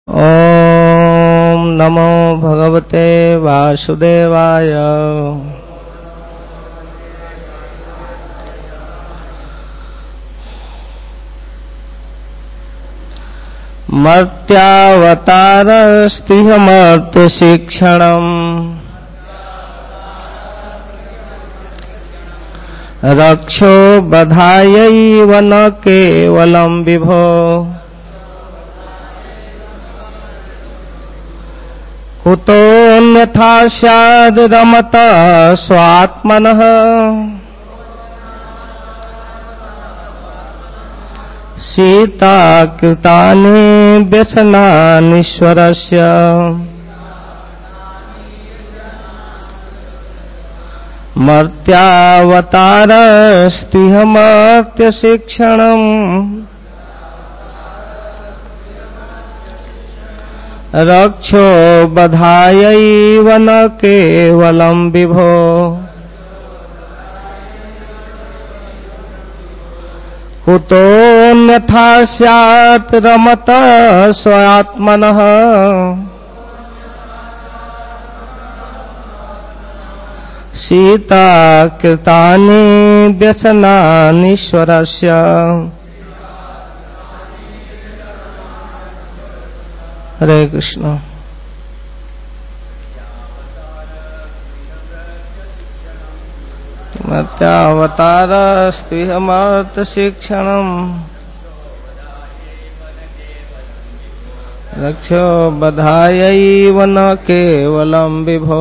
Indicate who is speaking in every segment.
Speaker 1: ॐ नमो भगवते वासुदेवाय। मर्त्यावतारस्तिहमर्त्यशिक्षणम् रक्षो बधायैव न केवलं विभो। कुतोऽन्यथा स्याद् रमता स्वात्मनः सीताकृतानि व्यसनानीश्वरस्य। मर्त्यावतारस्तिहमर्त्यशिक्षणम् रक्षो बधायैव न केवलं विभो। कुतोऽन्यथा स्यात् रमता स्वात्मनः सीताकृतानि व्यसनानीश्वरस्य। हरे कृष्ण। मर्त्यावतारस्तिहमर्त्यशिक्षणम् रक्षो बधायैव न केवलं विभो।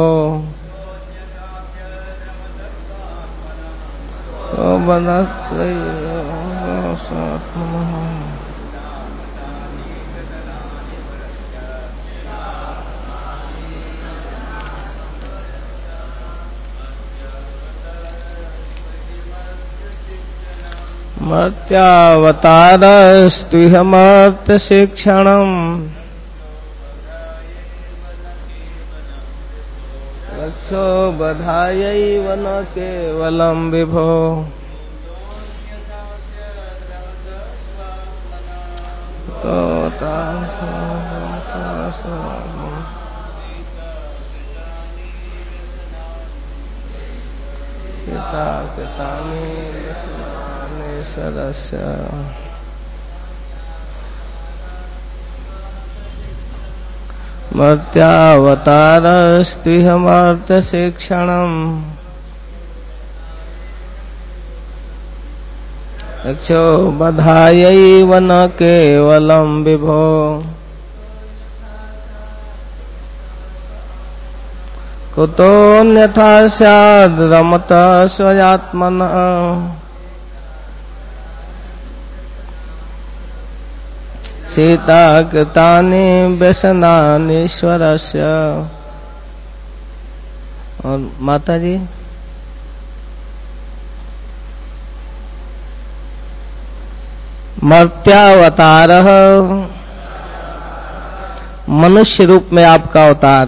Speaker 1: मर्त्यावतारस्तिहमर्त्यशिक्षणम् रक्षो बधायैव न केवलं विभो। सदस्य मर्त्यावतारस्तिहमर्त्यशिक्षणम् रक्षो बधायैव न केवलं विभो। कुतोऽन्यथा स्याद् रमता स्वात्मनः सीताकृतानि व्यसनानीश्वरस्य। और माता जी मर्त्यावतारः मनुष्य रूप में आपका अवतार।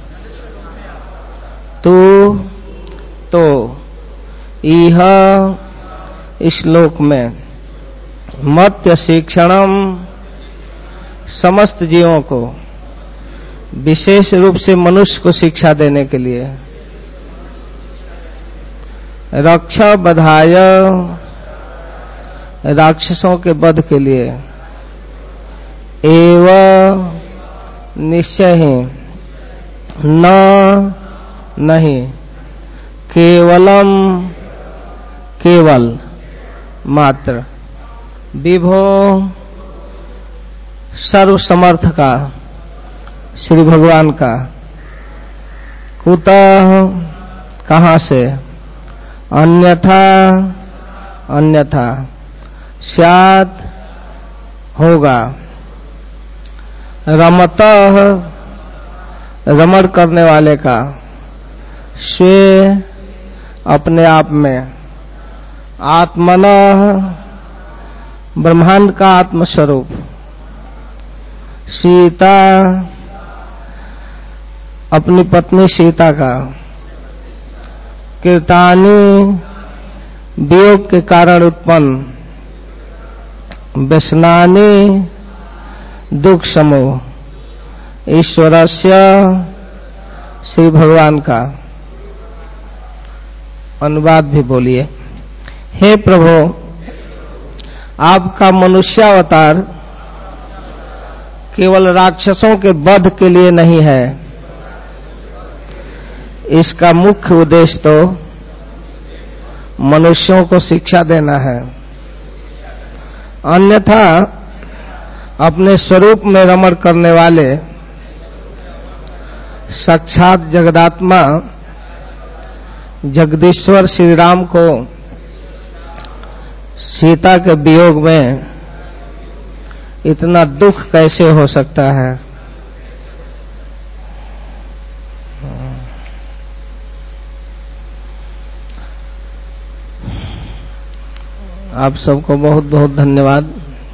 Speaker 1: तो इह इस श्लोक में मर्त्य शिक्षणम समस्त जीवों को विशेष रूप से मनुष्य को शिक्षा देने के लिए, रक्षा बधाय राक्षसों के वध के लिए, एवं निश्चय ही न नहीं केवलम केवल मात्र विभो सर्वसमर्थ का श्री भगवान का। कुतः कहाँ से, अन्यथा स्यात् होगा, रमतः रमण करने वाले का, स्वे अपने आप में, आत्मनः ब्रह्मांड का आत्मस्वरूप, सीता अपनी पत्नी सीता का, कृतानि वियोग के कारण उत्पन्न, व्यसनानि दुख समूह, ईश्वरस्य श्री भगवान का अनुवाद भी बोलिए। हे प्रभु, आपका मनुष्यावतार केवल राक्षसों के वध के लिए नहीं है, इसका मुख्य उद्देश्य तो मनुष्यों को शिक्षा देना है। अन्यथा अपने स्वरूप में रमण करने वाले साक्षात जगदात्मा जगदीश्वर श्री राम को सीता के वियोग में इतना दुख कैसे हो सकता है। आप सबको बहुत बहुत धन्यवाद।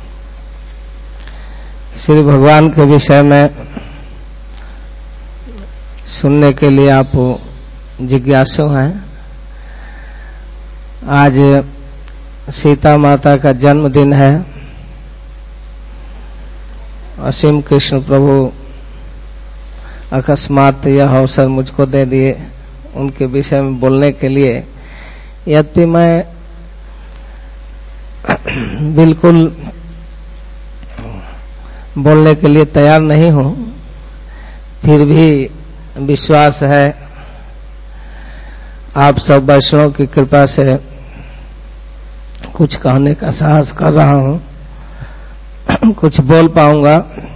Speaker 1: श्री भगवान के विषय में सुनने के लिए आप जिज्ञासु हैं। आज सीता माता का जन्मदिन है। असीम कृष्ण प्रभु अकस्मात यह अवसर मुझको दे दिए उनके विषय में बोलने के लिए। यद्यपि मैं बिल्कुल बोलने के लिए तैयार नहीं हूं, फिर भी विश्वास है आप सब वैष्णव की कृपा से कुछ कहने का साहस कर रहा हूं, कुछ बोल पाऊंगा।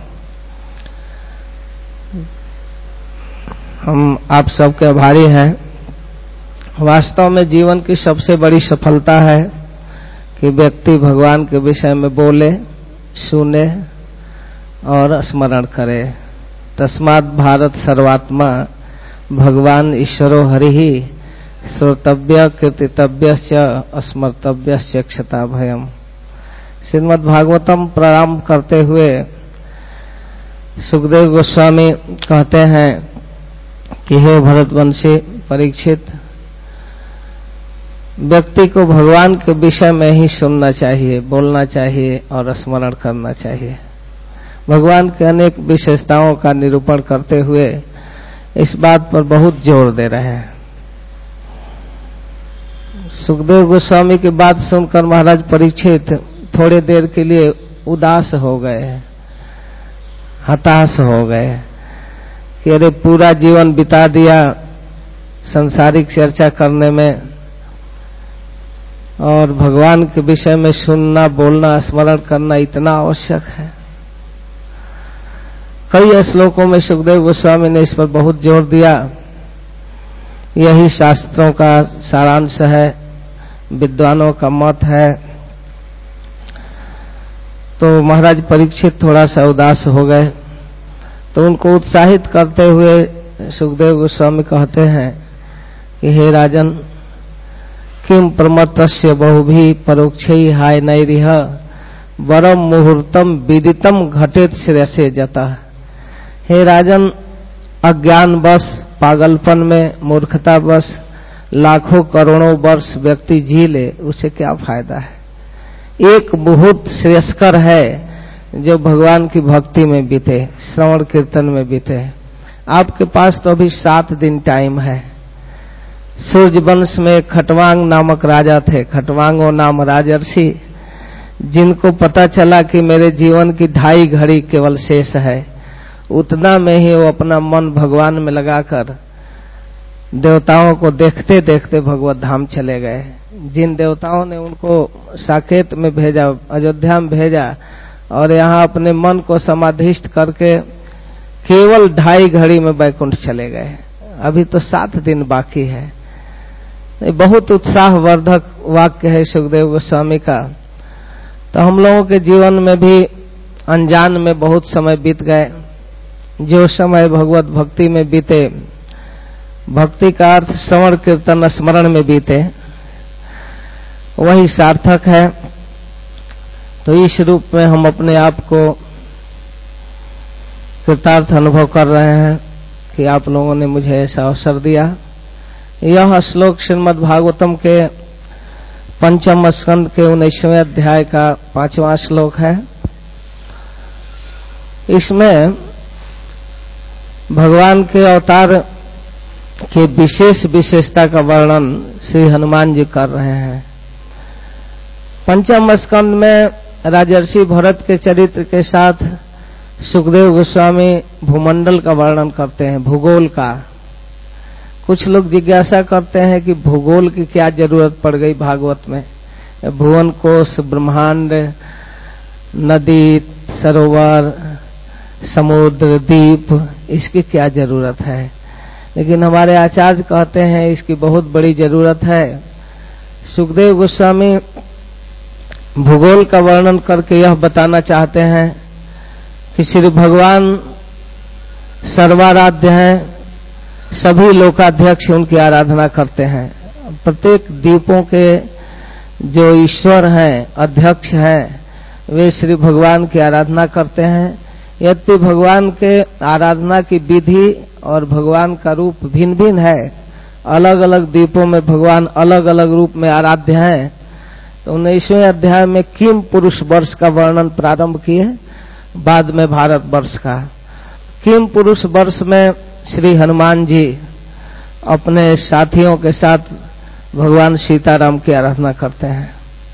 Speaker 1: हम आप सबके आभारी हैं। वास्तव में जीवन की सबसे बड़ी सफलता है कि व्यक्ति भगवान के विषय में बोले, सुने और स्मरण करे। तस्मात् भारत सर्वात्मा भगवान ईश्वरो हरिः श्रोतव्य कीर्तितव्यश्च स्मर्तव्यश्च क्षता भयम्। श्रीमद् भागवतम प्रारंभ करते हुए सुखदेव गोस्वामी कहते हैं कि हे भरतवंशी परीक्षित, व्यक्ति को भगवान के विषय में ही सुनना चाहिए, बोलना चाहिए और स्मरण करना चाहिए। भगवान के अनेक विशेषताओं का निरूपण करते हुए इस बात पर बहुत जोर दे रहे हैं। सुखदेव गोस्वामी की बात सुनकर महाराज परीक्षित थोड़े देर के लिए उदास हो गए, हताश हो गए कि अरे पूरा जीवन बिता दिया संसारिक चर्चा करने में और भगवान के विषय में सुनना, बोलना, स्मरण करना इतना आवश्यक है। कई श्लोकों में सुखदेव गोस्वामी ने इस पर बहुत जोर दिया। यही शास्त्रों का सारांश है, विद्वानों का मत है। तो महाराज परीक्षित थोड़ा सा उदास हो गए, तो उनको उत्साहित करते हुए सुखदेव गोस्वामी कहते हैं कि हे राजन, किम प्रमत्तस्य बहुभी परोक्षै हाय नैरिह वरम मुहूर्तम विदितम घटेत श्रेयसे जता। हे राजन, अज्ञान बस, पागलपन में, मूर्खता बस लाखों करोड़ों वर्ष व्यक्ति जी ले, उसे क्या फायदा है। एक मुहूर्त श्रेयस्कर है जो भगवान की भक्ति में बीते, श्रवण कीर्तन में बीते। आपके पास तो अभी 7 दिन टाइम है। सूर्य वंश में खटवांग नामक राजा थे, खटवांगो नाम राजर्षि, जिनको पता चला कि मेरे जीवन की 2.5 घड़ी केवल शेष है। उतना में ही वो अपना मन भगवान में लगाकर देवताओं को देखते देखते भगवत धाम चले गए। जिन देवताओं ने उनको साकेत में भेजा, अयोध्या में भेजा और यहाँ अपने मन को समाधिष्ट करके केवल 2.5 घड़ी में वैकुंठ चले गए। अभी तो 7 दिन बाकी है। बहुत उत्साहवर्धक वाक्य है सुखदेव गोस्वामी का। तो हम लोगों के जीवन में भी अनजान में बहुत समय बीत गए। जो समय भगवत भक्ति में बीते, भक्ति का अर्थ श्रवण कीर्तन स्मरण में बीते, वही सार्थक है। तो इस रूप में हम अपने आप को कृतार्थ अनुभव कर रहे हैं कि आप लोगों ने मुझे ऐसा अवसर दिया। यह श्लोक श्रीमद् भागवतम के 5वें स्कंद के 19वें अध्याय का 5वां श्लोक है। इसमें भगवान के अवतार के विशेष विशेषता का वर्णन श्री हनुमान जी कर रहे हैं। पंचम स्कंद में राजर्षि भरत के चरित्र के साथ सुखदेव गोस्वामी भूमंडल का वर्णन करते हैं, भूगोल का। कुछ लोग जिज्ञासा करते हैं कि भूगोल की क्या जरूरत पड़ गई भागवत में, भुवन कोश, ब्रह्मांड, नदी, सरोवर, समुद्र, द्वीप, इसकी क्या जरूरत है। लेकिन हमारे आचार्य कहते हैं इसकी बहुत बड़ी जरूरत है। सुखदेव गोस्वामी भूगोल का वर्णन करके यह बताना चाहते हैं कि श्री भगवान सर्वाराध्य हैं, सभी लोकाध्यक्ष उनकी आराधना करते हैं। प्रत्येक द्वीपों के जो ईश्वर हैं, अध्यक्ष हैं, वे श्री भगवान की आराधना करते हैं। यद्यपि भगवान के आराधना की विधि और भगवान का रूप भिन्न भिन्न है, अलग अलग द्वीपों में भगवान अलग अलग रूप में आराध्य हैं। तो 19वें अध्याय में किम पुरुष वर्ष का वर्णन प्रारंभ किए, बाद में भारत वर्ष का। किम पुरुष वर्ष में श्री हनुमान जी अपने साथियों के साथ भगवान सीताराम की आराधना करते हैं।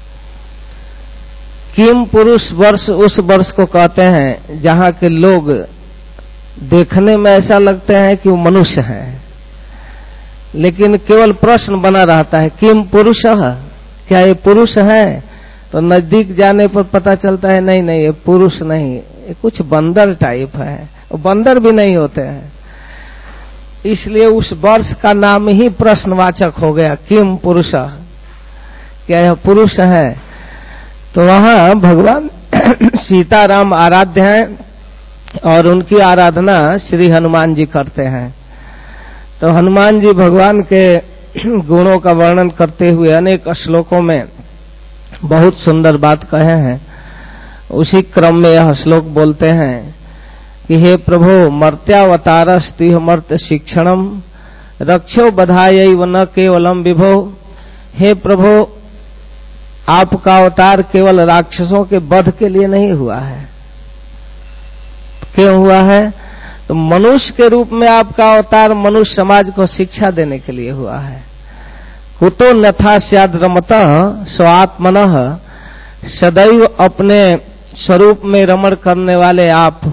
Speaker 1: किम पुरुष वर्ष उस वर्ष को कहते हैं जहां के लोग देखने में ऐसा लगते हैं कि वो मनुष्य हैं, लेकिन केवल प्रश्न बना रहता है, किम पुरुष, क्या ये पुरुष है? तो नजदीक जाने पर पता चलता है नहीं नहीं, ये पुरुष नहीं, ये कुछ बंदर टाइप है। बंदर भी नहीं होते हैं, इसलिए उस वर्ष का नाम ही प्रश्नवाचक हो गया, किम पुरुष, क्या यह पुरुष है? तो वहां भगवान सीताराम आराध्य हैं और उनकी आराधना श्री हनुमान जी करते हैं। तो हनुमान जी भगवान के गुणों का वर्णन करते हुए अनेक श्लोकों में बहुत सुंदर बात कहे हैं। उसी क्रम में यह श्लोक बोलते हैं कि हे प्रभो मर्त्यावतारस्तिह मर्त्य शिक्षणम रक्षो बधायैव न केवलम विभो। हे प्रभो, आपका अवतार केवल राक्षसों के वध के लिए नहीं हुआ है। क्यों हुआ है? तो मनुष्य के रूप में आपका अवतार मनुष्य समाज को शिक्षा देने के लिए हुआ है। कुतो नथा स्याद रमतः स्वात्मनः, सदैव अपने स्वरूप में रमण करने वाले आप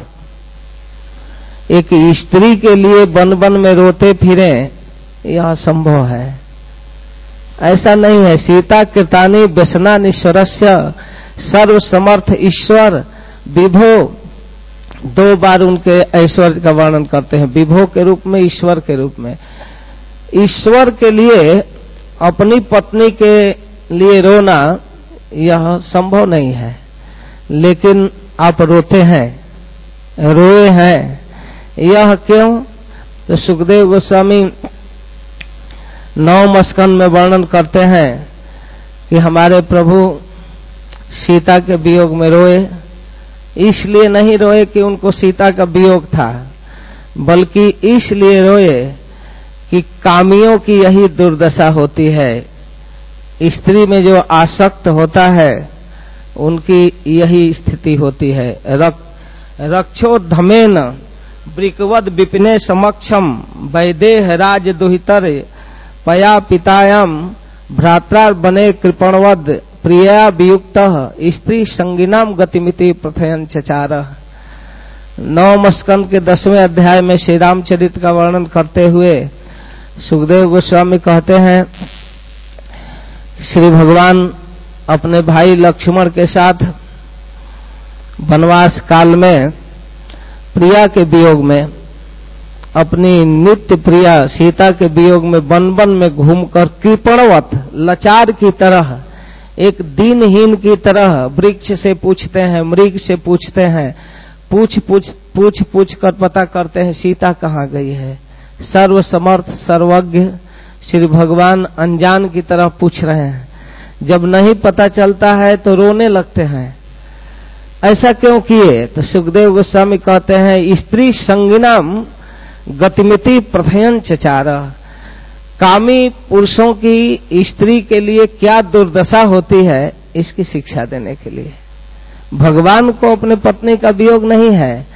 Speaker 1: एक स्त्री के लिए वन वन में रोते फिरें, यह संभव है? ऐसा नहीं है। सीता कृतानि व्यसना निश्वरस्य सर्व समर्थ ईश्वर विभो, 2 बार उनके ऐश्वर्य का वर्णन करते हैं, विभो के रूप में, ईश्वर के रूप में। ईश्वर के लिए अपनी पत्नी के लिए रोना यह संभव नहीं है, लेकिन आप रोते हैं, रोए हैं। यह क्यों? तो सुखदेव गोस्वामी 9वें स्कंद में वर्णन करते हैं कि हमारे प्रभु सीता के वियोग में रोए। इसलिए नहीं रोए कि उनको सीता का वियोग था, बल्कि इसलिए रोए कि कामियों की यही दुर्दशा होती है। स्त्री में जो आसक्त होता है उनकी यही स्थिति होती है। रक्षो धमेन ब्रिकवद विपिने समक्षम वैदेह राज दुहितर पया पितायाम भ्रात्रार बने कृपणवद प्रिया वियुक्त स्त्री संगिनाम गतिमिति प्रथयन चचार। 9वें स्कंद के 10वें अध्याय में श्री रामचरित्र का वर्णन करते हुए सुखदेव गोस्वामी कहते हैं, श्री भगवान अपने भाई लक्ष्मण के साथ वनवास काल में प्रिया के वियोग में, अपनी नित्य प्रिया सीता के वियोग में वन वन में घूमकर कृपणवत, लाचार की तरह, एक दीनहीन की तरह वृक्ष से पूछते हैं, मृग से पूछते हैं, पूछ कर पता करते हैं सीता कहाँ गई है। सर्वसमर्थ सर्वज्ञ श्री भगवान अनजान की तरह पूछ रहे हैं। जब नहीं पता चलता है तो रोने लगते हैं। ऐसा क्यों किए? तो सुखदेव गोस्वामी कहते हैं, स्त्री संगिनाम गतिमिति प्रथयन चचार, कामी पुरुषों की स्त्री के लिए क्या दुर्दशा होती है इसकी शिक्षा देने के लिए। भगवान को अपने पत्नी का वियोग नहीं है,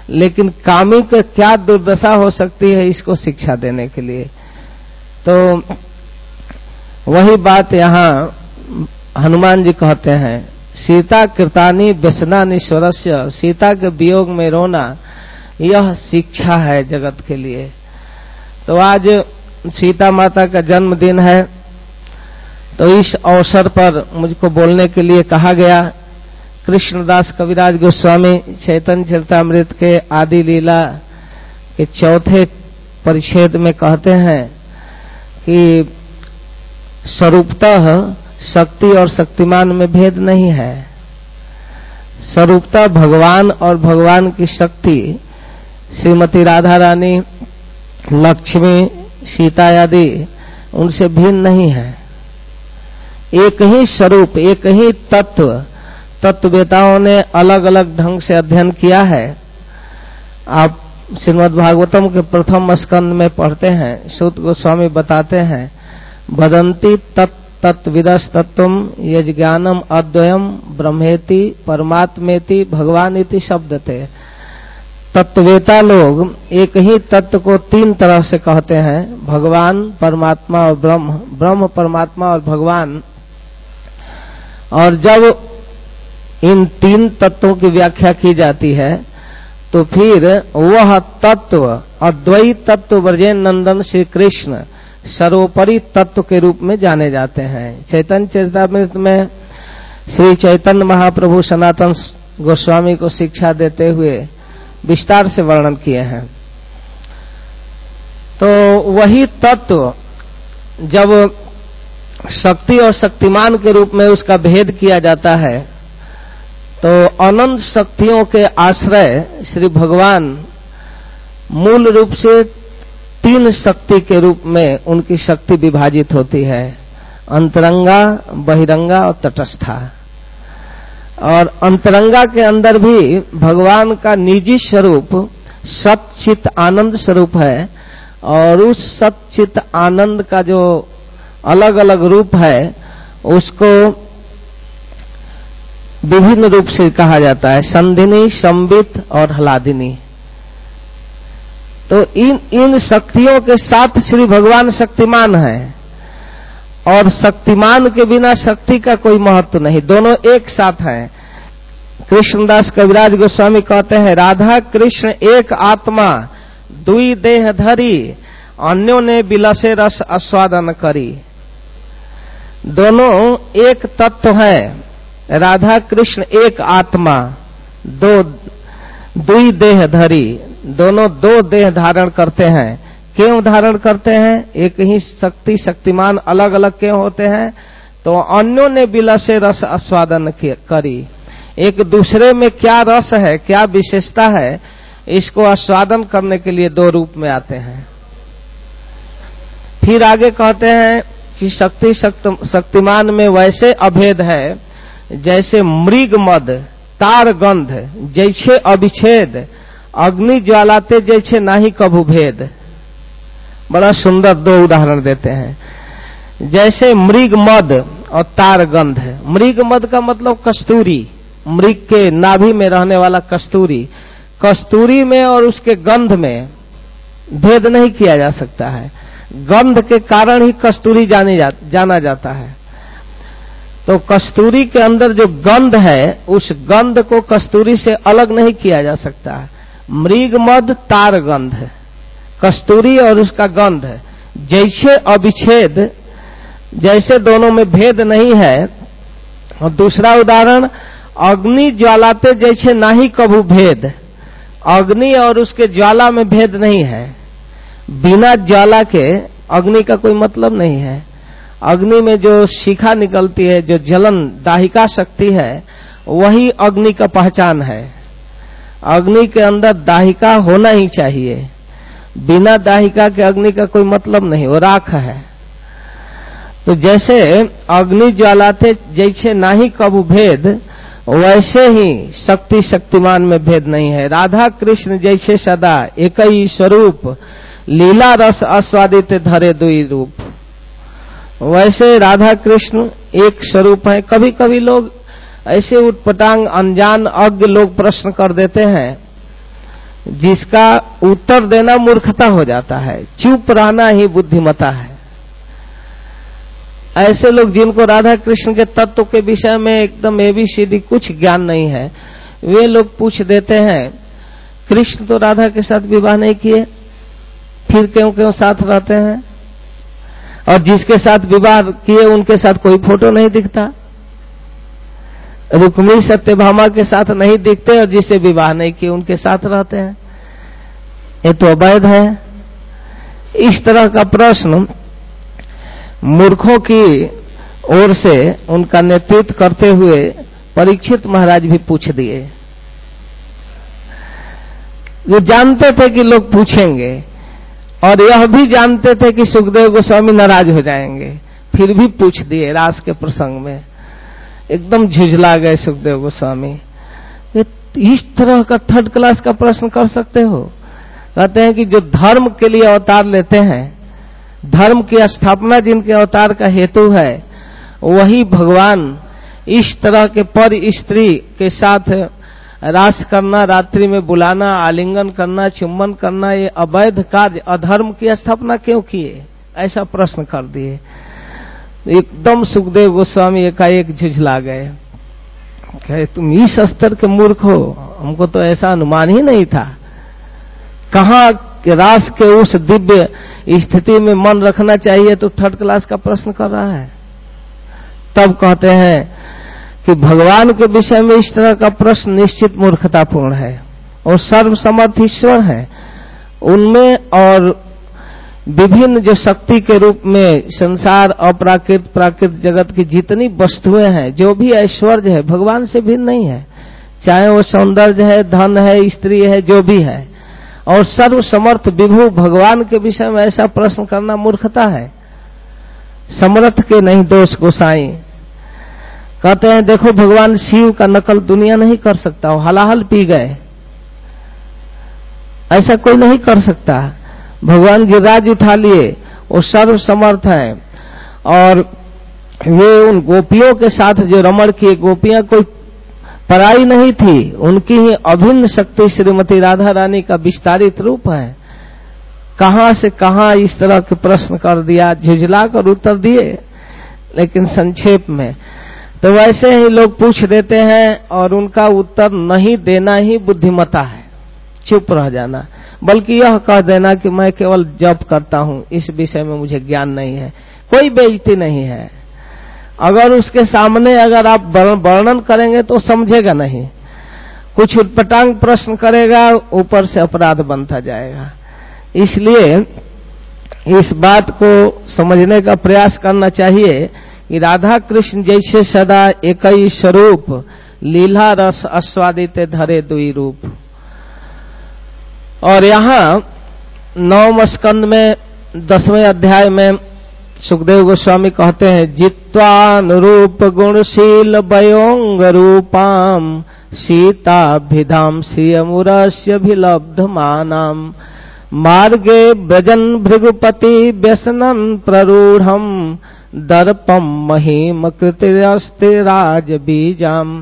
Speaker 1: लेकिन कामी को क्या दुर्दशा हो सकती है इसको शिक्षा देने के लिए। तो वही बात यहाँ हनुमान जी कहते हैं, सीता कृतानि व्यसनानि स्वरस्य, सीता के वियोग में रोना यह शिक्षा है जगत के लिए। तो आज सीता माता का जन्मदिन है, तो इस अवसर पर मुझको बोलने के लिए कहा गया। कृष्णदास कविराज गोस्वामी चैतन्य चरितामृत के आदि लीला के चौथे परिच्छेद में कहते हैं कि स्वरूपतः शक्ति और शक्तिमान में भेद नहीं है। स्वरूपतः भगवान और भगवान की शक्ति श्रीमती राधा रानी, लक्ष्मी, सीता आदि उनसे भिन्न नहीं है। एक ही स्वरूप, एक ही तत्व, तत्ववेताओं ने अलग अलग ढंग से अध्ययन किया है। आप श्रीमद् भागवतम के प्रथम स्कंद में पढ़ते हैं, सूत गोस्वामी बताते हैं, वदन्ति तत्विदस् तत्वम यज्ञानम अद्वयम ब्रह्मेति परमात्मेति भगवानिति शब्दते। तत्ववेता लोग एक ही तत्व को तीन तरह से कहते हैं, भगवान, परमात्मा और ब्रह्म, ब्रह्म, परमात्मा और भगवान। और जब इन तीन तत्वों की व्याख्या की जाती है तो फिर वह तत्व अद्वैत तत्व ब्रजेन नंदन श्री कृष्ण सर्वोपरि तत्व के रूप में जाने जाते हैं। चैतन्य चरितामृत में श्री चैतन्य महाप्रभु सनातन गोस्वामी को शिक्षा देते हुए विस्तार से वर्णन किए हैं। तो वही तत्व जब शक्ति और शक्तिमान के रूप में उसका भेद किया जाता है, तो अनंत शक्तियों के आश्रय श्री भगवान मूल रूप से तीन शक्ति के रूप में उनकी शक्ति विभाजित होती है, अंतरंगा, बहिरंगा और तटस्था। और अंतरंगा के अंदर भी भगवान का निजी स्वरूप सच्चित आनंद स्वरूप है, और उस सच्चित आनंद का जो अलग अलग रूप है उसको विभिन्न रूप से कहा जाता है, संधिनी, संबित और ह्लादिनी। तो इन शक्तियों के साथ श्री भगवान शक्तिमान है, और शक्तिमान के बिना शक्ति का कोई महत्व नहीं, दोनों एक साथ हैं। कृष्णदास कविराज गोस्वामी कहते हैं, राधा कृष्ण एक आत्मा दुई देह धरी, अन्यों ने बिलसे रस आस्वादन करी। दोनों एक तत्व है, राधा कृष्ण एक आत्मा, दुई देह धरी, दोनों दो देह धारण करते हैं। क्यों धारण करते हैं? एक ही शक्ति शक्तिमान अलग अलग क्यों होते हैं? तो अन्यों ने बिलसे रस आस्वादन करी, एक दूसरे में क्या रस है, क्या विशेषता है, इसको आस्वादन करने के लिए दो रूप में आते हैं। फिर आगे कहते हैं कि शक्ति शक्तिमान में वैसे अभेद है जैसे मृग मद तार गंध जैसे अभिछेद, अग्नि ज्वालाते जैसे नाही कभू भेद। बड़ा सुंदर दो उदाहरण देते हैं। जैसे मृग मद और तार गंध। मृग मद का मतलब कस्तूरी, मृग के नाभि में रहने वाला कस्तूरी। कस्तूरी में और उसके गंध में भेद नहीं किया जा सकता है, गंध के कारण ही कस्तूरी जाना जाता है। तो कस्तूरी के अंदर जो गंध है, उस गंध को कस्तूरी से अलग नहीं किया जा सकता है। मृग मद तार गंध, कस्तूरी और उसका गंध जैसे अभिछेद, जैसे दोनों में भेद नहीं है। और दूसरा उदाहरण, अग्नि ज्वालाते जैसे नाही कभू भेद। अग्नि और उसके ज्वाला में भेद नहीं है, बिना ज्वाला के अग्नि का कोई मतलब नहीं है। अग्नि में जो शिखा निकलती है, जो जलन दाहिका शक्ति है, वही अग्नि का पहचान है। अग्नि के अंदर दाहिका होना ही चाहिए, बिना दाहिका के अग्नि का कोई मतलब नहीं, वो राख है। तो जैसे अग्नि ज्वालाते जैसे नाही कबू भेद, वैसे ही शक्ति शक्तिमान में भेद नहीं है। राधा कृष्ण जैसे सदा एक ही स्वरूप, लीला रस आस्वादित धरे दुई रूप, वैसे राधा कृष्ण एक स्वरूप है। कभी कभी लोग ऐसे उटपटांग अनजान अज्ञ लोग प्रश्न कर देते हैं जिसका उत्तर देना मूर्खता हो जाता है, चुप रहना ही बुद्धिमता है। ऐसे लोग जिनको राधा कृष्ण के तत्व के विषय में एकदम एबीसीडी कुछ ज्ञान नहीं है, वे लोग पूछ देते हैं कृष्ण तो राधा के साथ विवाह नहीं किए, फिर क्यों क्यों साथ रहते हैं? और जिसके साथ विवाह किए उनके साथ कोई फोटो नहीं दिखता, रुक्मिणी सत्यभामा के साथ नहीं दिखते, और जिससे विवाह नहीं किए उनके साथ रहते हैं, ये तो अवैध है। इस तरह का प्रश्न मूर्खों की ओर से उनका नेतृत्व करते हुए परीक्षित महाराज भी पूछ दिए। वे जानते थे कि लोग पूछेंगे और यह भी जानते थे कि सुखदेव गोस्वामी नाराज हो जाएंगे, फिर भी पूछ दिए। रास के प्रसंग में एकदम झुंझला गए सुखदेव गोस्वामी। इस तरह का थर्ड क्लास का प्रश्न कर सकते हो? कहते हैं कि जो धर्म के लिए अवतार लेते हैं, धर्म की स्थापना जिनके अवतार का हेतु है, वही भगवान इस तरह के पर स्त्री के साथ रास करना, रात्रि में बुलाना, आलिंगन करना, चुम्बन करना, ये अवैध कार्य, अधर्म की स्थापना क्यों किए? ऐसा प्रश्न कर दिए। एकदम सुखदेव गोस्वामी एकाएक झुझला गए, कहे तुम इस स्तर के मूर्ख हो, हमको तो ऐसा अनुमान ही नहीं था। कहाँ रास के उस दिव्य स्थिति में मन रखना चाहिए तो थर्ड क्लास का प्रश्न कर रहा है। तब कहते हैं कि भगवान के विषय में इस तरह का प्रश्न निश्चित मूर्खतापूर्ण है, और सर्वसमर्थ ईश्वर है, उनमें और विभिन्न जो शक्ति के रूप में संसार, अपराकृत, प्राकृत जगत की जितनी वस्तुएं हैं, जो भी ऐश्वर्य है, भगवान से भिन्न नहीं है, चाहे वो सौंदर्य है, धन है, स्त्री है, जो भी है। और सर्वसमर्थ विभु भगवान के विषय में ऐसा प्रश्न करना मूर्खता है। समर्थ के नहीं दोष गोसाई। कहते हैं देखो भगवान शिव का नकल दुनिया नहीं कर सकता, वो हलाहल पी गए, ऐसा कोई नहीं कर सकता। भगवान गिरिराज उठा लिए, वो सर्वसमर्थ हैं, और वे उन गोपियों के साथ जो रमण किए, गोपियां कोई पराई नहीं थी, उनकी ही अभिन्न शक्ति श्रीमती राधा रानी का विस्तारित रूप है। कहां से कहां इस तरह के प्रश्न कर दिया, झुझला कर उत्तर दिए। लेकिन संक्षेप में तो वैसे ही लोग पूछ देते हैं और उनका उत्तर नहीं देना ही बुद्धिमता है, चुप रह जाना, बल्कि यह कह देना कि मैं केवल जप करता हूं, इस विषय में मुझे ज्ञान नहीं है। कोई बेइज्जती नहीं है। अगर उसके सामने अगर आप वर्णन करेंगे तो समझेगा नहीं, कुछ उटपटांग प्रश्न करेगा, ऊपर से अपराध बनता जाएगा। इसलिए इस बात को समझने का प्रयास करना चाहिए कि राधा कृष्ण जैसे सदा एक ही स्वरूप, लीला रस आस्वादित धरे दुई रूप। और यहाँ 9वें स्कंद में 10वें अध्याय में सुखदेव गोस्वामी कहते हैं, जित्वानुरूप गुणशील वयोंग रूपाम सीताभिधाम श्रियमुरस्यभिलब्धमानाम मार्गे ब्रजन भृगुपति व्यसनन प्ररूढ़म दर्पम महिम कृतिरस्तिराज बीजाम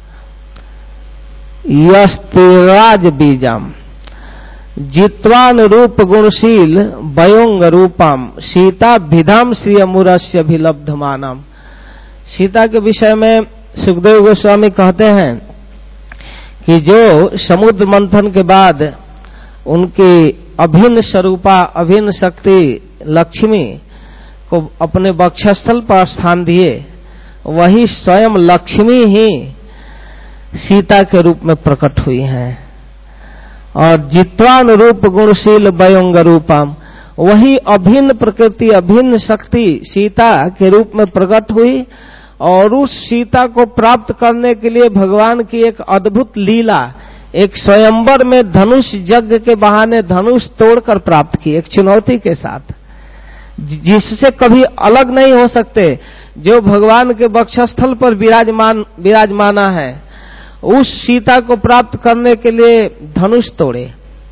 Speaker 1: यस्तिराज बीजाम। जित्वान रूप गुणशील वयोंग रूपम सीता भिधाम श्रियमुरस्य अभिलब्धमानम। सीता के विषय में सुखदेव गोस्वामी कहते हैं कि जो समुद्र मंथन के बाद उनकी अभिन्न स्वरूपा, अभिन्न शक्ति लक्ष्मी को अपने वक्षस्थल पर स्थान दिए, वही स्वयं लक्ष्मी ही सीता के रूप में प्रकट हुई हैं। और जित्वान रूप गुणशील वयोंग रूपम, वही अभिन्न प्रकृति, अभिन्न शक्ति सीता के रूप में प्रकट हुई। और उस सीता को प्राप्त करने के लिए भगवान की एक अद्भुत लीला, एक स्वयंवर में धनुष यज्ञ के बहाने धनुष तोड़कर प्राप्त की, एक चुनौती के साथ, जिससे कभी अलग नहीं हो सकते। जो भगवान के वक्षस्थल पर विराजमाना है, उस सीता को प्राप्त करने के लिए धनुष तोड़े।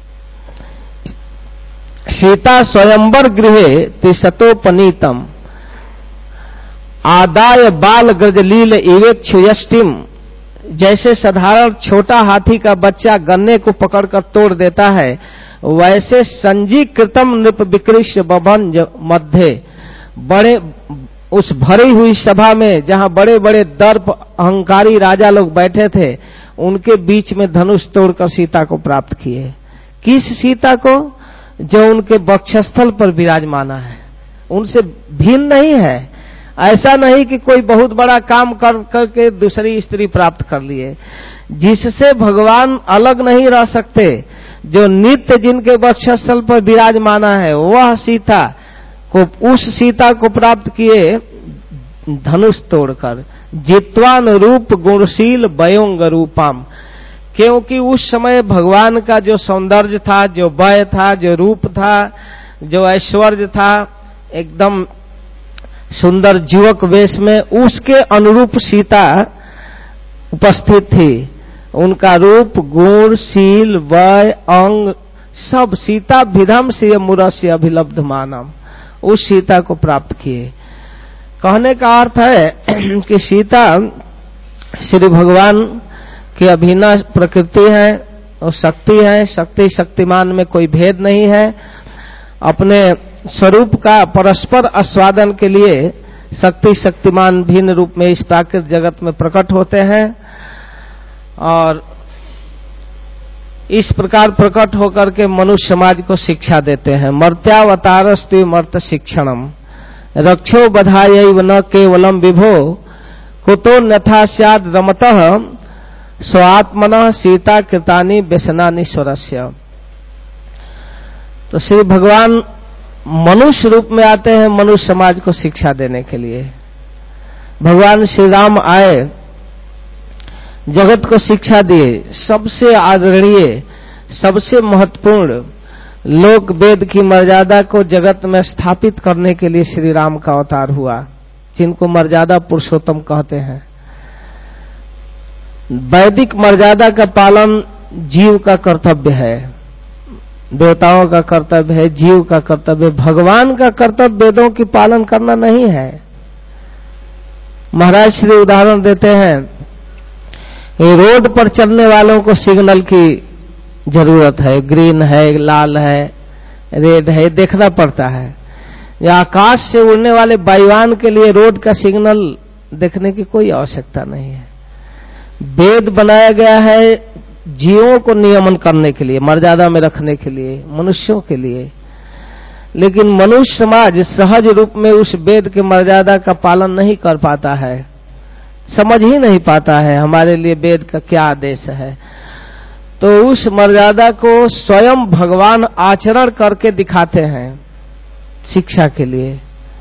Speaker 1: सीता स्वयंवर गृहे तिसतोपनीतम आदाय बाल गजलील इवेक्षु यष्टिम जैसे साधारण छोटा हाथी का बच्चा गन्ने को पकड़कर तोड़ देता है, वैसे संजीकृतम नृप विकृष्य बभंज मध्य, बड़े उस भरी हुई सभा में जहां बड़े बड़े दर्प अहंकारी राजा लोग बैठे थे, उनके बीच में धनुष तोड़कर सीता को प्राप्त किए। किस सीता को? जो उनके वक्षस्थल पर विराजमाना है, उनसे भिन्न नहीं है। ऐसा नहीं कि कोई बहुत बड़ा काम कर करके दूसरी स्त्री प्राप्त कर लिए। जिससे भगवान अलग नहीं रह सकते, जो नित्य जिनके वक्षस्थल पर विराजमाना है, वह सीता को, उस सीता को प्राप्त किए धनुष तोड़कर। जित्वान रूप गुणशील वयोंग रूपम, क्योंकि उस समय भगवान का जो सौंदर्य था, जो वय था, जो रूप था, जो ऐश्वर्य था, एकदम सुंदर युवक वेश में, उसके अनुरूप सीता उपस्थित थी। उनका रूप, गुण, शील, वय, अंग सब सीता विधम से मुरस्य अभिलब्ध मानम, उस सीता को प्राप्त किए। कहने का अर्थ है कि सीता श्री भगवान की अभिन्न प्रकृति है और शक्ति है। शक्ति शक्तिमान में कोई भेद नहीं है। अपने स्वरूप का परस्पर आस्वादन के लिए शक्ति शक्तिमान भिन्न रूप में इस प्राकृतिक जगत में प्रकट होते हैं और इस प्रकार प्रकट होकर के मनुष्य समाज को शिक्षा देते हैं। मर्त्यावतारस्ति मर्त शिक्षणम रक्षो बधायैव न केवलम विभो कुतो नथा स्याद रमतः स्वात्मनः सीता कृतानि व्यसनानि स्वरस्य। तो श्री भगवान मनुष्य रूप में आते हैं मनुष्य समाज को शिक्षा देने के लिए। भगवान श्री राम आए, जगत को शिक्षा दिए। सबसे आदरणीय, सबसे महत्वपूर्ण लोक वेद की मर्यादा को जगत में स्थापित करने के लिए श्री राम का अवतार हुआ, जिनको मर्यादा पुरुषोत्तम कहते हैं। वैदिक मर्यादा का पालन जीव का कर्तव्य है, देवताओं का कर्तव्य है, जीव का कर्तव्य है। भगवान का कर्तव्य वेदों की पालन करना नहीं है। महाराज श्री उदाहरण देते हैं, रोड पर चलने वालों को सिग्नल की जरूरत है, ग्रीन है, लाल है, रेड है, देखना पड़ता है। या आकाश से उड़ने वाले वायुयान के लिए रोड का सिग्नल देखने की कोई आवश्यकता नहीं है। वेद बनाया गया है जीवों को नियमन करने के लिए, मर्यादा में रखने के लिए, मनुष्यों के लिए। लेकिन मनुष्य समाज सहज रूप में उस वेद के मर्यादा का पालन नहीं कर पाता है, समझ ही नहीं पाता है हमारे लिए वेद का क्या आदेश है। तो उस मर्यादा को स्वयं भगवान आचरण करके दिखाते हैं शिक्षा के लिए,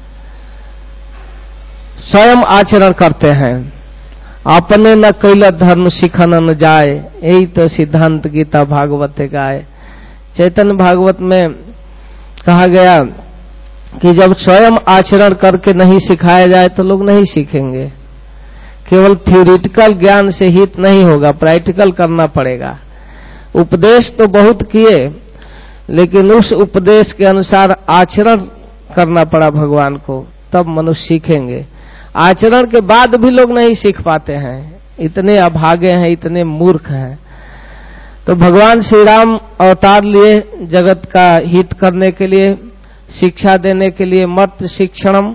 Speaker 1: स्वयं आचरण करते हैं। अपने न कैल धर्म सिखन न जाए, यही तो सिद्धांत गीता भागवत गाए। चैतन्य भागवत में कहा गया कि जब स्वयं आचरण करके नहीं सिखाया जाए तो लोग नहीं सीखेंगे। केवल थ्योरिटिकल ज्ञान से हित नहीं होगा, प्रैक्टिकल करना पड़ेगा। उपदेश तो बहुत किए, लेकिन उस उपदेश के अनुसार आचरण करना पड़ा भगवान को, तब मनुष्य सीखेंगे। आचरण के बाद भी लोग नहीं सीख पाते हैं, इतने अभागे हैं, इतने मूर्ख हैं। तो भगवान श्री राम अवतार लिए जगत का हित करने के लिए, शिक्षा देने के लिए। मर्त शिक्षणम,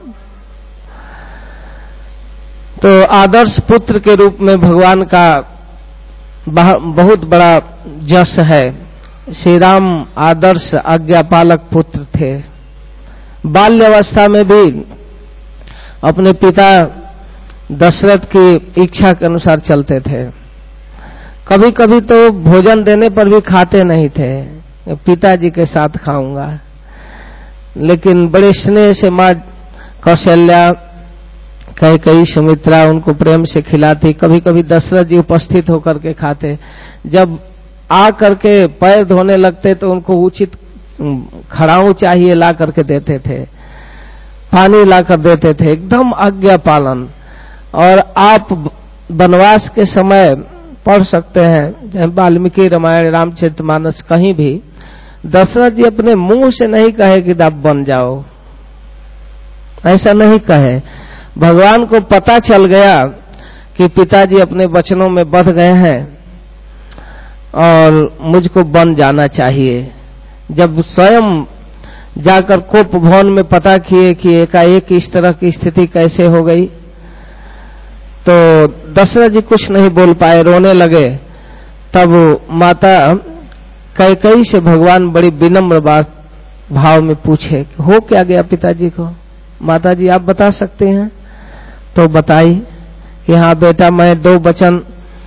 Speaker 1: तो आदर्श पुत्र के रूप में भगवान का बहुत बड़ा जस है। श्री राम आदर्श आज्ञापालक पुत्र थे। बाल्यावस्था में भी अपने पिता दशरथ की इच्छा के अनुसार चलते थे। कभी कभी तो भोजन देने पर भी खाते नहीं थे, पिताजी के साथ खाऊंगा। लेकिन बड़े स्नेह से माँ कौशल्या, कैकेयी, सुमित्रा उनको प्रेम से खिलाती। कभी कभी दशरथ जी उपस्थित होकर के खाते। जब आ करके पैर धोने लगते तो उनको उचित खड़ाऊ चाहिए, ला करके देते थे, पानी ला कर देते थे, एकदम आज्ञा पालन। और आप वनवास के समय पढ़ सकते हैं वाल्मीकि रामायण, रामचरितमानस, कहीं भी दशरथ जी अपने मुंह से नहीं कहे कि आप बन जाओ, ऐसा नहीं कहे। भगवान को पता चल गया कि पिताजी अपने वचनों में बंध गए हैं और मुझको बन जाना चाहिए। जब स्वयं जाकर कोप भवन में पता किए कि एकाएक इस तरह की स्थिति कैसे हो गई, तो दशरथ जी कुछ नहीं बोल पाए, रोने लगे। तब माता कैकेयी से भगवान बड़ी विनम्र भाव में पूछे कि हो क्या गया पिताजी को। माता जी आप बता सकते हैं? तो बताई कि हाँ बेटा, मैं 2 वचन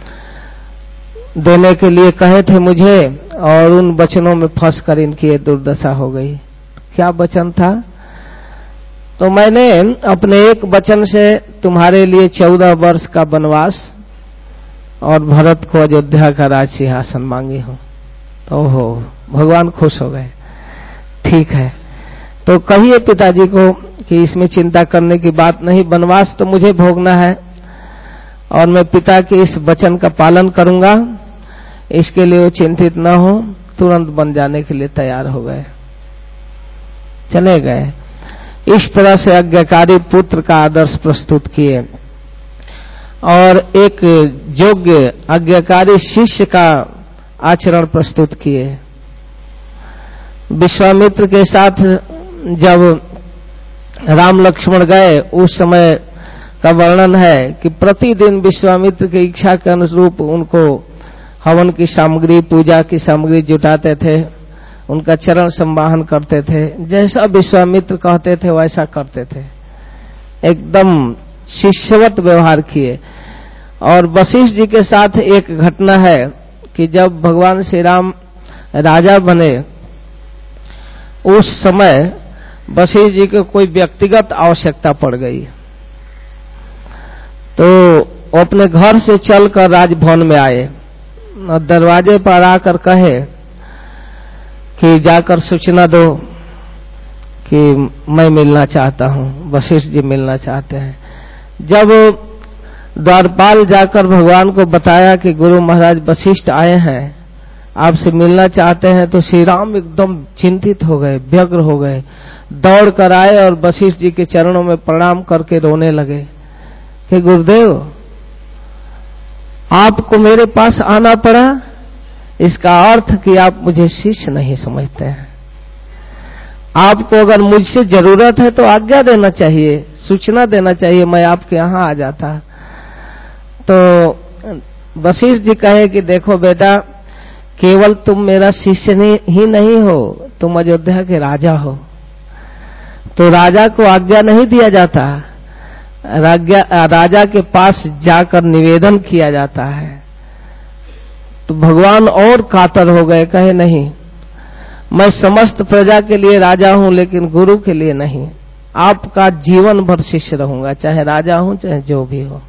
Speaker 1: देने के लिए कहे थे मुझे और उन वचनों में फंस कर इनकी ये दुर्दशा हो गई। क्या वचन था? तो मैंने अपने एक वचन से तुम्हारे लिए 14 वर्ष का वनवास और भरत को अयोध्या का राज सिंहासन मांगी हूं। तो हो भगवान खुश हो गए। ठीक है, तो कहिए पिताजी को कि इसमें चिंता करने की बात नहीं, वनवास तो मुझे भोगना है और मैं पिता के इस वचन का पालन करूंगा, इसके लिए वो चिंतित न हो। तुरंत बन जाने के लिए तैयार हो गए, चले गए। इस तरह से आज्ञाकारी पुत्र का आदर्श प्रस्तुत किए और एक योग्य आज्ञाकारी शिष्य का आचरण प्रस्तुत किए। विश्वामित्र के साथ जब राम लक्ष्मण गए, उस समय का वर्णन है कि प्रतिदिन विश्वामित्र की इच्छा के अनुरूप उनको हवन की सामग्री, पूजा की सामग्री जुटाते थे, उनका चरण संवाहन करते थे। जैसा विश्वामित्र कहते थे वैसा करते थे, एकदम शिष्यवत व्यवहार किए। और वशिष्ठ जी के साथ एक घटना है कि जब भगवान श्री राम राजा बने, उस समय वशिष्ठ जी को कोई व्यक्तिगत आवश्यकता पड़ गई, तो वो अपने घर से चलकर राजभवन में आए और दरवाजे पर आकर कहे कि जाकर सूचना दो कि मैं मिलना चाहता हूं, वशिष्ठ जी मिलना चाहते हैं। जब द्वारपाल जाकर भगवान को बताया कि गुरु महाराज वशिष्ठ आए हैं, आपसे मिलना चाहते हैं, तो श्री राम एकदम चिंतित हो गए, व्यग्र हो गए, दौड़ कर आए और वशिष्ठ जी के चरणों में प्रणाम करके रोने लगे कि गुरुदेव आपको मेरे पास आना पड़ा, इसका अर्थ कि आप मुझे शिष्य नहीं समझते हैं। आपको अगर मुझसे जरूरत है तो आज्ञा देना चाहिए, सूचना देना चाहिए, मैं आपके यहां आ जाता। तो वशिष्ठ जी कहे कि देखो बेटा, केवल तुम मेरा शिष्य ही नहीं हो, तुम अयोध्या के राजा हो। तो राजा को आज्ञा नहीं दिया जाता, राजा के पास जाकर निवेदन किया जाता है। तो भगवान और कातर हो गए, कहे नहीं, मैं समस्त प्रजा के लिए राजा हूं लेकिन गुरु के लिए नहीं। आपका जीवन भर शिष्य रहूंगा, चाहे राजा हूं चाहे जो भी हो।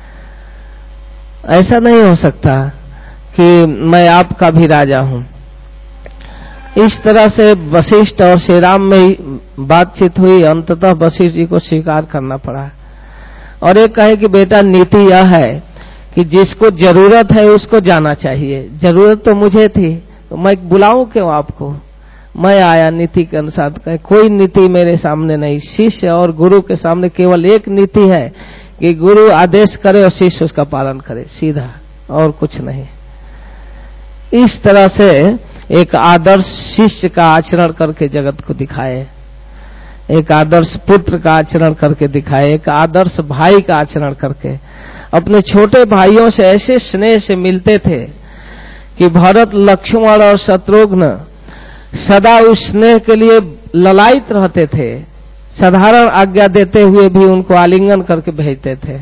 Speaker 1: ऐसा नहीं हो सकता कि मैं आपका भी राजा हूं। इस तरह से वशिष्ठ और श्री राम में बातचीत हुई, अंततः वशिष्ठ जी को स्वीकार करना पड़ा। और एक कहे कि बेटा नीति यह है कि जिसको जरूरत है उसको जाना चाहिए। जरूरत तो मुझे थी, तो मैं बुलाऊं क्यों आपको? मैं आया नीति के अनुसार। कहे कोई नीति मेरे सामने नहीं, शिष्य और गुरु के सामने केवल एक नीति है कि गुरु आदेश करे और शिष्य उसका पालन करे, सीधा, और कुछ नहीं। इस तरह से एक आदर्श शिष्य का आचरण करके जगत को दिखाए, एक आदर्श पुत्र का आचरण करके दिखाए, एक आदर्श भाई का आचरण करके। अपने छोटे भाइयों से ऐसे स्नेह से मिलते थे कि भरत, लक्ष्मण और शत्रुघ्न सदा उस स्नेह के लिए ललायित रहते थे। साधारण आज्ञा देते हुए भी उनको आलिंगन करके भेजते थे।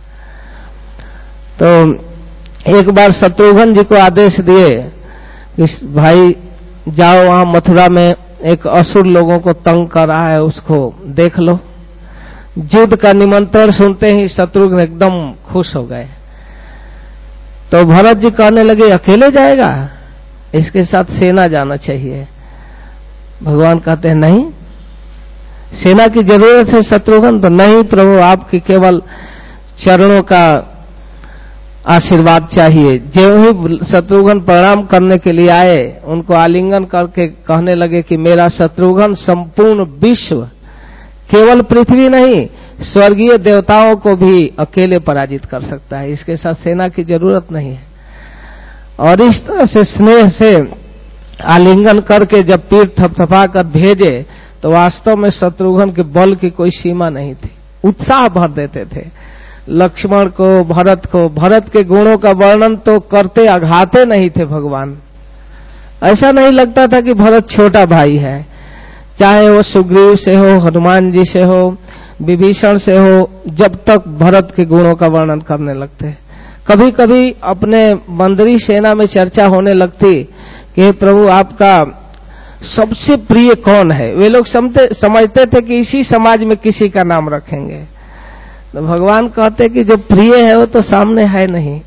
Speaker 1: तो एक बार शत्रुघ्न जी को आदेश दिए कि भाई जाओ, वहां मथुरा में एक असुर लोगों को तंग कर रहा है, उसको देख लो। युद्ध का निमंत्रण सुनते ही शत्रुघ्न एकदम खुश हो गए। तो भरत जी कहने लगे अकेले जाएगा, इसके साथ सेना जाना चाहिए। भगवान कहते हैं नहीं, सेना की जरूरत है शत्रुघ्न। तो नहीं प्रभु, आपकी केवल चरणों का आशीर्वाद चाहिए। जो ही शत्रुघ्न प्रणाम करने के लिए आए, उनको आलिंगन करके कहने लगे कि मेरा शत्रुघ्न संपूर्ण विश्व, केवल पृथ्वी नहीं, स्वर्गीय देवताओं को भी अकेले पराजित कर सकता है, इसके साथ सेना की जरूरत नहीं है। और इस तरह से स्नेह से आलिंगन करके जब पीठ थपथपा कर भेजे तो वास्तव में शत्रुघ्न के बल की कोई सीमा नहीं थी, उत्साह भर देते थे लक्ष्मण को, भरत को। भरत के गुणों का वर्णन तो करते अघाते नहीं थे भगवान। ऐसा नहीं लगता था कि भरत छोटा भाई है, चाहे वो सुग्रीव से हो, हनुमान जी से हो, विभीषण से हो, जब तक भरत के गुणों का वर्णन करने लगते। कभी कभी अपने मंदरी सेना में चर्चा होने लगती कि प्रभु आपका सबसे प्रिय कौन है। वे लोग समझते थे कि इसी समाज में किसी का नाम रखेंगे, तो भगवान कहते कि जो प्रिय है वो तो सामने है नहीं,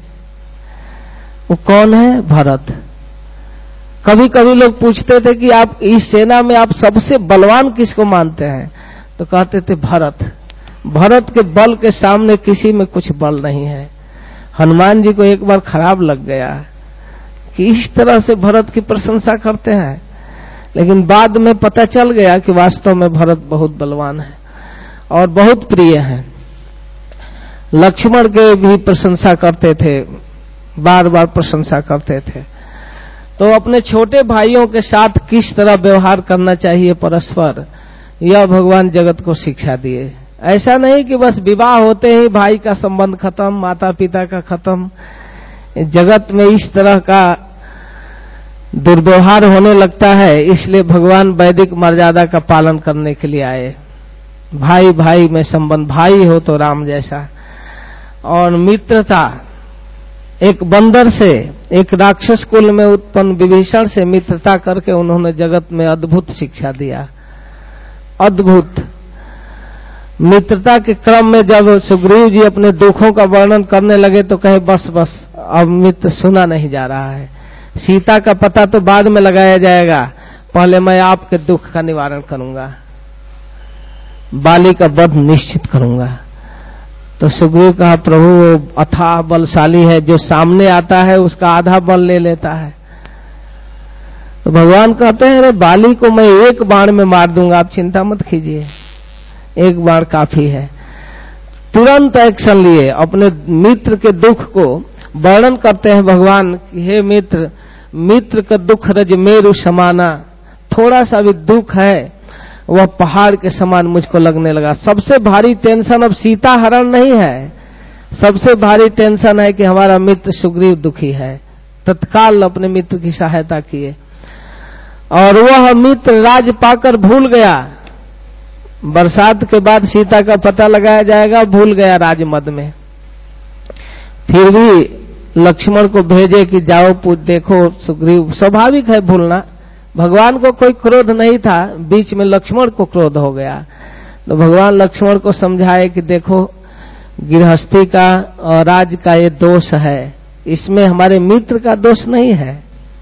Speaker 1: वो कौन है? भरत। कभी कभी लोग पूछते थे कि आप इस सेना में आप सबसे बलवान किसको मानते हैं, तो कहते थे भरत। भरत के बल के सामने किसी में कुछ बल नहीं है। हनुमान जी को एक बार खराब लग गया कि इस तरह से भरत की प्रशंसा करते हैं, लेकिन बाद में पता चल गया कि वास्तव में भरत बहुत बलवान है और बहुत प्रिय है। लक्ष्मण के भी प्रशंसा करते थे, बार बार प्रशंसा करते थे। तो अपने छोटे भाइयों के साथ किस तरह व्यवहार करना चाहिए परस्पर, यह भगवान जगत को शिक्षा दिए। ऐसा नहीं कि बस विवाह होते ही भाई का संबंध खत्म, माता पिता का खत्म। जगत में इस तरह का दुर्व्यवहार होने लगता है, इसलिए भगवान वैदिक मर्यादा का पालन करने के लिए आए। भाई भाई में संबंध, भाई हो तो राम जैसा। और मित्रता, एक बंदर से, एक राक्षस कुल में उत्पन्न विभीषण से मित्रता करके उन्होंने जगत में अद्भुत शिक्षा दिया। अद्भुत मित्रता के क्रम में जब सुग्रीव जी अपने दुखों का वर्णन करने लगे तो कहे बस बस, अब मित्र सुना नहीं जा रहा है। सीता का पता तो बाद में लगाया जाएगा, पहले मैं आपके दुख का निवारण करूंगा, बाली का वध निश्चित करूंगा। तो सुग्रीव कहा प्रभु वो अथाह बलशाली है, जो सामने आता है उसका आधा बल ले लेता है। तो भगवान कहते हैं अरे बाली को मैं एक बाण में मार दूंगा, आप चिंता मत कीजिए, एक बाण काफी है। तुरंत एक्शन लिए, अपने मित्र के दुख को वर्णन करते हैं भगवान कि हे मित्र, मित्र का दुख रज मेरु समाना, थोड़ा सा भी दुख है वह पहाड़ के समान मुझको लगने लगा। सबसे भारी टेंशन अब सीता हरण नहीं है, सबसे भारी टेंशन है कि हमारा मित्र सुग्रीव दुखी है। तत्काल अपने मित्र की सहायता किए और वह मित्र राज पाकर भूल गया। बरसात के बाद सीता का पता लगाया जाएगा, भूल गया राजमद में। फिर भी लक्ष्मण को भेजे कि जाओ पूछ देखो सुग्रीव। स्वाभाविक है भूलना, भगवान को कोई क्रोध नहीं था, बीच में लक्ष्मण को क्रोध हो गया। तो भगवान लक्ष्मण को समझाए कि देखो गृहस्थी का और राज का ये दोष है, इसमें हमारे मित्र का दोष नहीं है,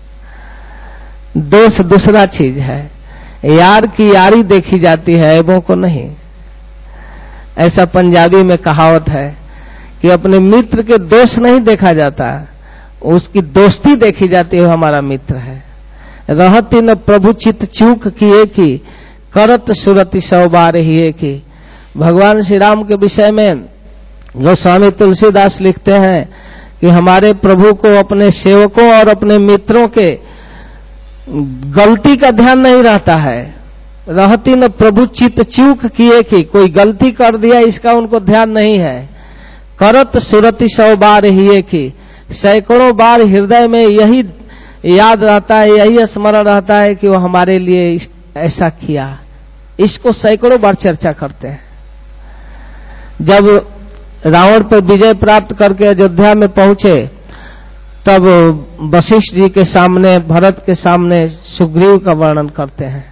Speaker 1: दोष दूसरा चीज है। यार की यारी देखी जाती है, ऐबों को नहीं। ऐसा पंजाबी में कहावत है कि अपने मित्र के दोष नहीं देखा जाता, उसकी दोस्ती देखी जाती है, हमारा मित्र है। रहती न प्रभु चित चूक किए की, करत सुरति सौ बार ही की। भगवान श्री राम के विषय में गोस्वामी तुलसीदास लिखते हैं कि हमारे प्रभु को अपने सेवकों और अपने मित्रों के गलती का ध्यान नहीं रहता है। रहती न प्रभु चित चूक किए की, कोई गलती कर दिया इसका उनको ध्यान नहीं है। करत सुरति सौ बार ही की, सैकड़ों बार हृदय में यही याद रहता है, यही स्मरण रहता है कि वो हमारे लिए ऐसा किया। इसको सैकड़ों बार चर्चा करते हैं। जब रावण पर विजय प्राप्त करके अयोध्या में पहुंचे तब वशिष्ठ जी के सामने, भरत के सामने सुग्रीव का वर्णन करते हैं।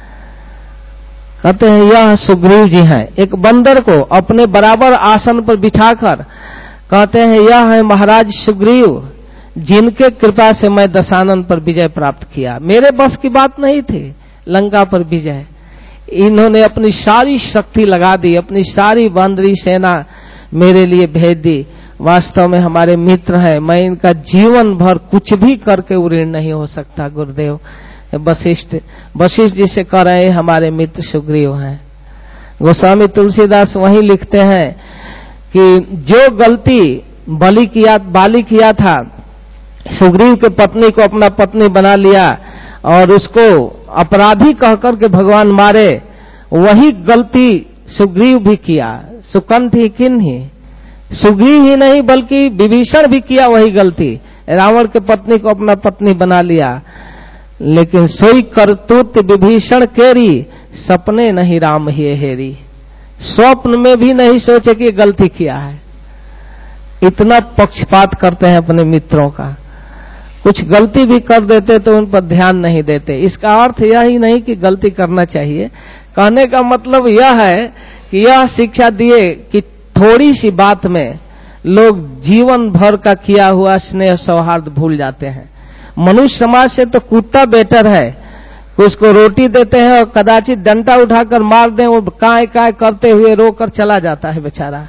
Speaker 1: कहते हैं यह सुग्रीव जी हैं। एक बंदर को अपने बराबर आसन पर बिठाकर कहते हैं यह है महाराज सुग्रीव, जिनके कृपा से मैं दशानन पर विजय प्राप्त किया। मेरे बस की बात नहीं थी लंका पर विजय, इन्होंने अपनी सारी शक्ति लगा दी, अपनी सारी बंदरी सेना मेरे लिए भेज दी। वास्तव में हमारे मित्र हैं, मैं इनका जीवन भर कुछ भी करके ऋणी नहीं हो सकता। गुरुदेव वशिष्ठ जी से कह रहे हैं हमारे मित्र सुग्रीव हैं। गोस्वामी तुलसीदास वहीं लिखते हैं कि जो गलती बाली किया था, सुग्रीव के पत्नी को अपना पत्नी बना लिया और उसको अपराधी कहकर के भगवान मारे, वही गलती सुग्रीव भी किया। सुकंठ ही किन ही, सुग्रीव ही नहीं बल्कि विभीषण भी किया वही गलती, रावण के पत्नी को अपना पत्नी बना लिया। लेकिन सोई करतूत विभीषण केरी, सपने नहीं राम ही हेरी। स्वप्न में भी नहीं सोचे कि गलती किया है। इतना पक्षपात करते हैं अपने मित्रों का। कुछ गलती भी कर देते तो उन पर ध्यान नहीं देते। इसका अर्थ यह ही नहीं कि गलती करना चाहिए। कहने का मतलब यह है कि यह शिक्षा दिए कि थोड़ी सी बात में लोग जीवन भर का किया हुआ स्नेह सौहार्द भूल जाते हैं। मनुष्य समाज से तो कुत्ता बेटर है कि उसको रोटी देते हैं और कदाचित डंडा उठाकर मार दें, वो काय काय करते हुए रोकर चला जाता है बेचारा।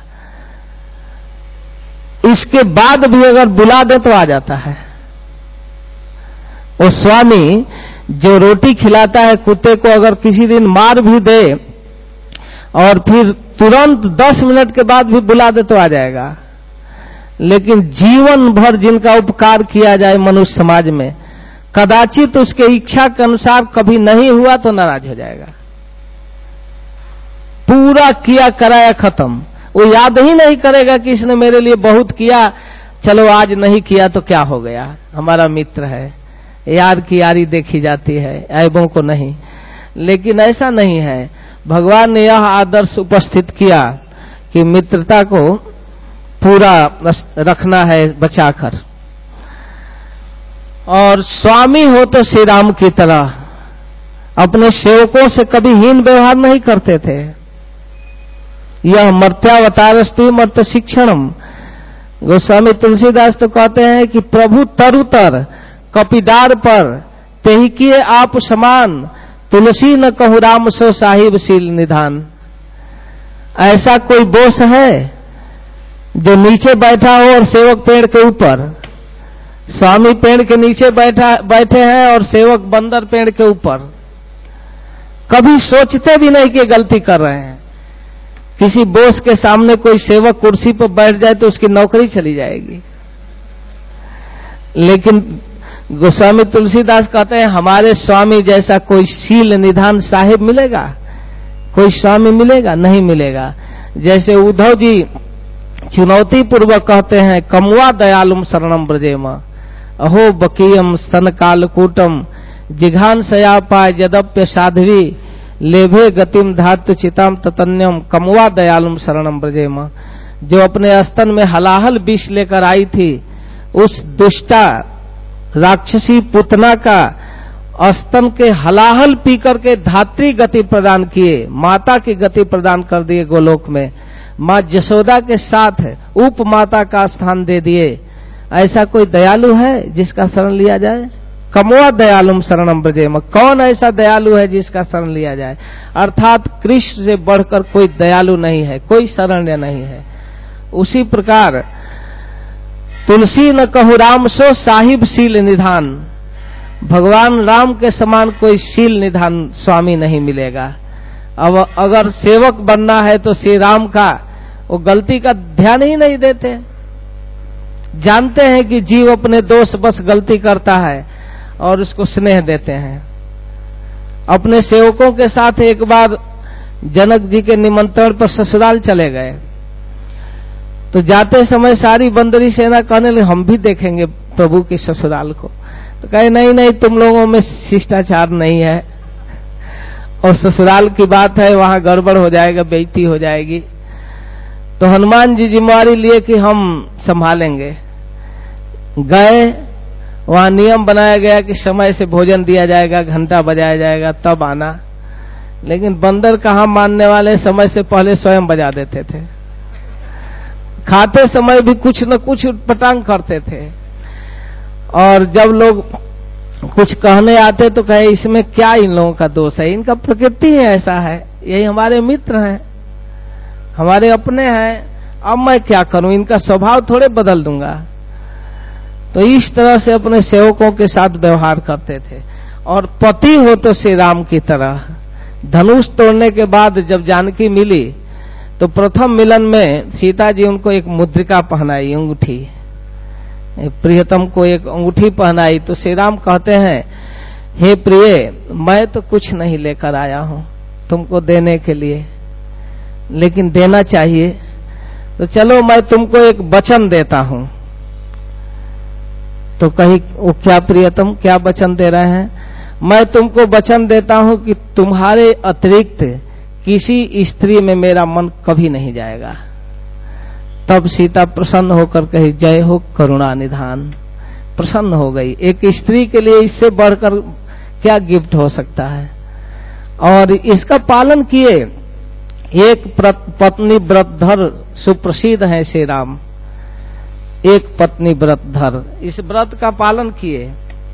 Speaker 1: इसके बाद भी अगर बुला दे तो आ जाता है। वो स्वामी जो रोटी खिलाता है कुत्ते को, अगर किसी दिन मार भी दे और फिर तुरंत 10 मिनट के बाद भी बुला दे तो आ जाएगा। लेकिन जीवन भर जिनका उपकार किया जाए मनुष्य समाज में, कदाचित उसके इच्छा के अनुसार कभी नहीं हुआ तो नाराज हो जाएगा। पूरा किया कराया खत्म। वो याद ही नहीं करेगा कि इसने मेरे लिए बहुत किया, चलो आज नहीं किया तो क्या हो गया, हमारा मित्र है। यार की यारी देखी जाती है, ऐबों को नहीं। लेकिन ऐसा नहीं है। भगवान ने यह आदर्श उपस्थित किया कि मित्रता को पूरा रखना है बचाकर। और स्वामी हो तो श्री राम की तरह अपने सेवकों से कभी हीन व्यवहार नहीं करते थे। यह मर्त्यावतारस्ति मर्त शिक्षणम। गोस्वामी तुलसीदास तो कहते हैं कि प्रभु तरुतर कपिडार पर तेहि किए आप समान, तुलसी न कहु राम सो साहिब शील निधान। ऐसा कोई बोस है जो नीचे बैठा हो और सेवक पेड़ के ऊपर? स्वामी पेड़ के नीचे बैठे हैं और सेवक बंदर पेड़ के ऊपर। कभी सोचते भी नहीं कि गलती कर रहे हैं। किसी बोस के सामने कोई सेवक कुर्सी पर बैठ जाए तो उसकी नौकरी चली जाएगी। लेकिन गोस्वामी तुलसीदास कहते हैं हमारे स्वामी जैसा कोई शील निधान साहिब मिलेगा? कोई स्वामी मिलेगा? नहीं मिलेगा। जैसे उद्धव जी चुनौती पूर्वक कहते हैं, कमुआ दयालुम शरणम ब्रजेम, अहो बकीयम स्तन कालकूटम, जिघान सया पाय यदप्य साध्वी, लेभे गतिम धातु चिताम ततन्यम, कमुआ दयालुम शरणम ब्रजेम। जो अपने स्तन में हलाहल विष लेकर आई थी, उस दुष्टा राक्षसी पुतना का स्तन के हलाहल पी करके धात्री गति प्रदान किए, माता की गति प्रदान कर दिए गोलोक में। मां जसोदा के साथ उप माता का स्थान दे दिए। ऐसा कोई दयालु है जिसका शरण लिया जाए? कमुआ दयालुम शरणम ब्रजेम। कौन ऐसा दयालु है जिसका शरण लिया जाए? अर्थात कृष्ण से बढ़कर कोई दयालु नहीं है, कोई शरण्य नहीं है। उसी प्रकार तुलसी न कहु राम सो साहिब शील निधान। भगवान राम के समान कोई शील निधान स्वामी नहीं मिलेगा। अब अगर सेवक बनना है तो श्री राम का वो गलती का ध्यान ही नहीं देते। जानते हैं कि जीव अपने दोष बस गलती करता है और उसको स्नेह देते हैं। अपने सेवकों के साथ एक बार जनक जी के निमंत्रण पर ससुराल चले गए, तो जाते समय सारी बंदरी सेना कहने लगी हम भी देखेंगे प्रभु की ससुराल को। तो कहे नहीं नहीं, तुम लोगों में शिष्टाचार नहीं है और ससुराल की बात है, वहां गड़बड़ हो जाएगा, बेइज्जती हो जाएगी। तो हनुमान जी जिम्मेवारी लिए कि हम संभालेंगे। गए, वहां नियम बनाया गया कि समय से भोजन दिया जाएगा, घंटा बजाया जाएगा, तब आना। लेकिन बंदर कहां मानने वाले, समय से पहले स्वयं बजा देते थे। खाते समय भी कुछ न कुछ पटांग करते थे। और जब लोग कुछ कहने आते तो कहे इसमें क्या इन लोगों का दोष है, इनका प्रकृति है, ऐसा है, यही हमारे मित्र हैं, हमारे अपने हैं, अब मैं क्या करूं, इनका स्वभाव थोड़े बदल दूंगा। तो इस तरह से अपने सेवकों के साथ व्यवहार करते थे। और पति हो तो श्री राम की तरह, धनुष तोड़ने के बाद जब जानकी मिली तो प्रथम मिलन में सीता जी उनको एक मुद्रिका पहनाई, अंगूठी, प्रियतम को एक अंगूठी पहनाई। तो श्री राम कहते हैं, हे प्रिय, मैं तो कुछ नहीं लेकर आया हूं तुमको देने के लिए, लेकिन देना चाहिए, तो चलो मैं तुमको एक वचन देता हूं। तो कही, वो क्या प्रियतम, क्या वचन दे रहे हैं? मैं तुमको वचन देता हूं कि तुम्हारे अतिरिक्त किसी स्त्री में मेरा मन कभी नहीं जाएगा। तब सीता प्रसन्न होकर कही, जय हो करुणा निधान। प्रसन्न हो गई। एक स्त्री के लिए इससे बढ़कर क्या गिफ्ट हो सकता है। और इसका पालन किए। एक पत्नी व्रतधर सुप्रसिद्ध है श्री राम, एक पत्नी व्रतधर, इस व्रत का पालन किए।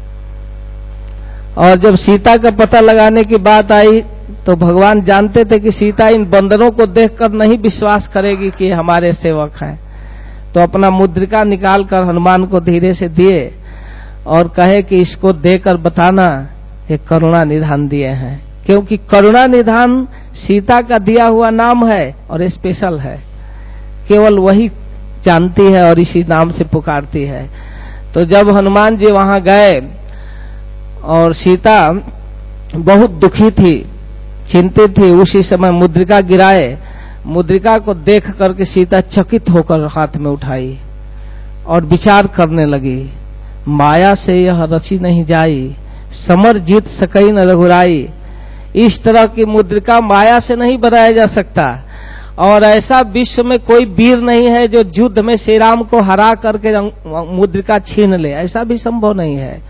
Speaker 1: और जब सीता का पता लगाने की बात आई तो भगवान जानते थे कि सीता इन बंदरों को देखकर नहीं विश्वास करेगी कि हमारे सेवक हैं, तो अपना मुद्रिका निकालकर हनुमान को धीरे से दिए और कहे कि इसको देकर बताना ये करुणा निधान दिए हैं, क्योंकि करुणा निधान सीता का दिया हुआ नाम है और स्पेशल है, केवल वही जानती है और इसी नाम से पुकारती है। तो जब हनुमान जी वहां गए और सीता बहुत दुखी थी, चिंतित थी, उसी समय मुद्रिका गिराए। मुद्रिका को देख करके सीता चकित होकर हाथ में उठाई और विचार करने लगी, माया से यह रची नहीं जाई, समर जीत सकई न रघुराई। इस तरह की मुद्रिका माया से नहीं बनाया जा सकता, और ऐसा विश्व में कोई वीर नहीं है जो युद्ध में श्री राम को हरा करके मुद्रिका छीन ले, ऐसा भी संभव नहीं है।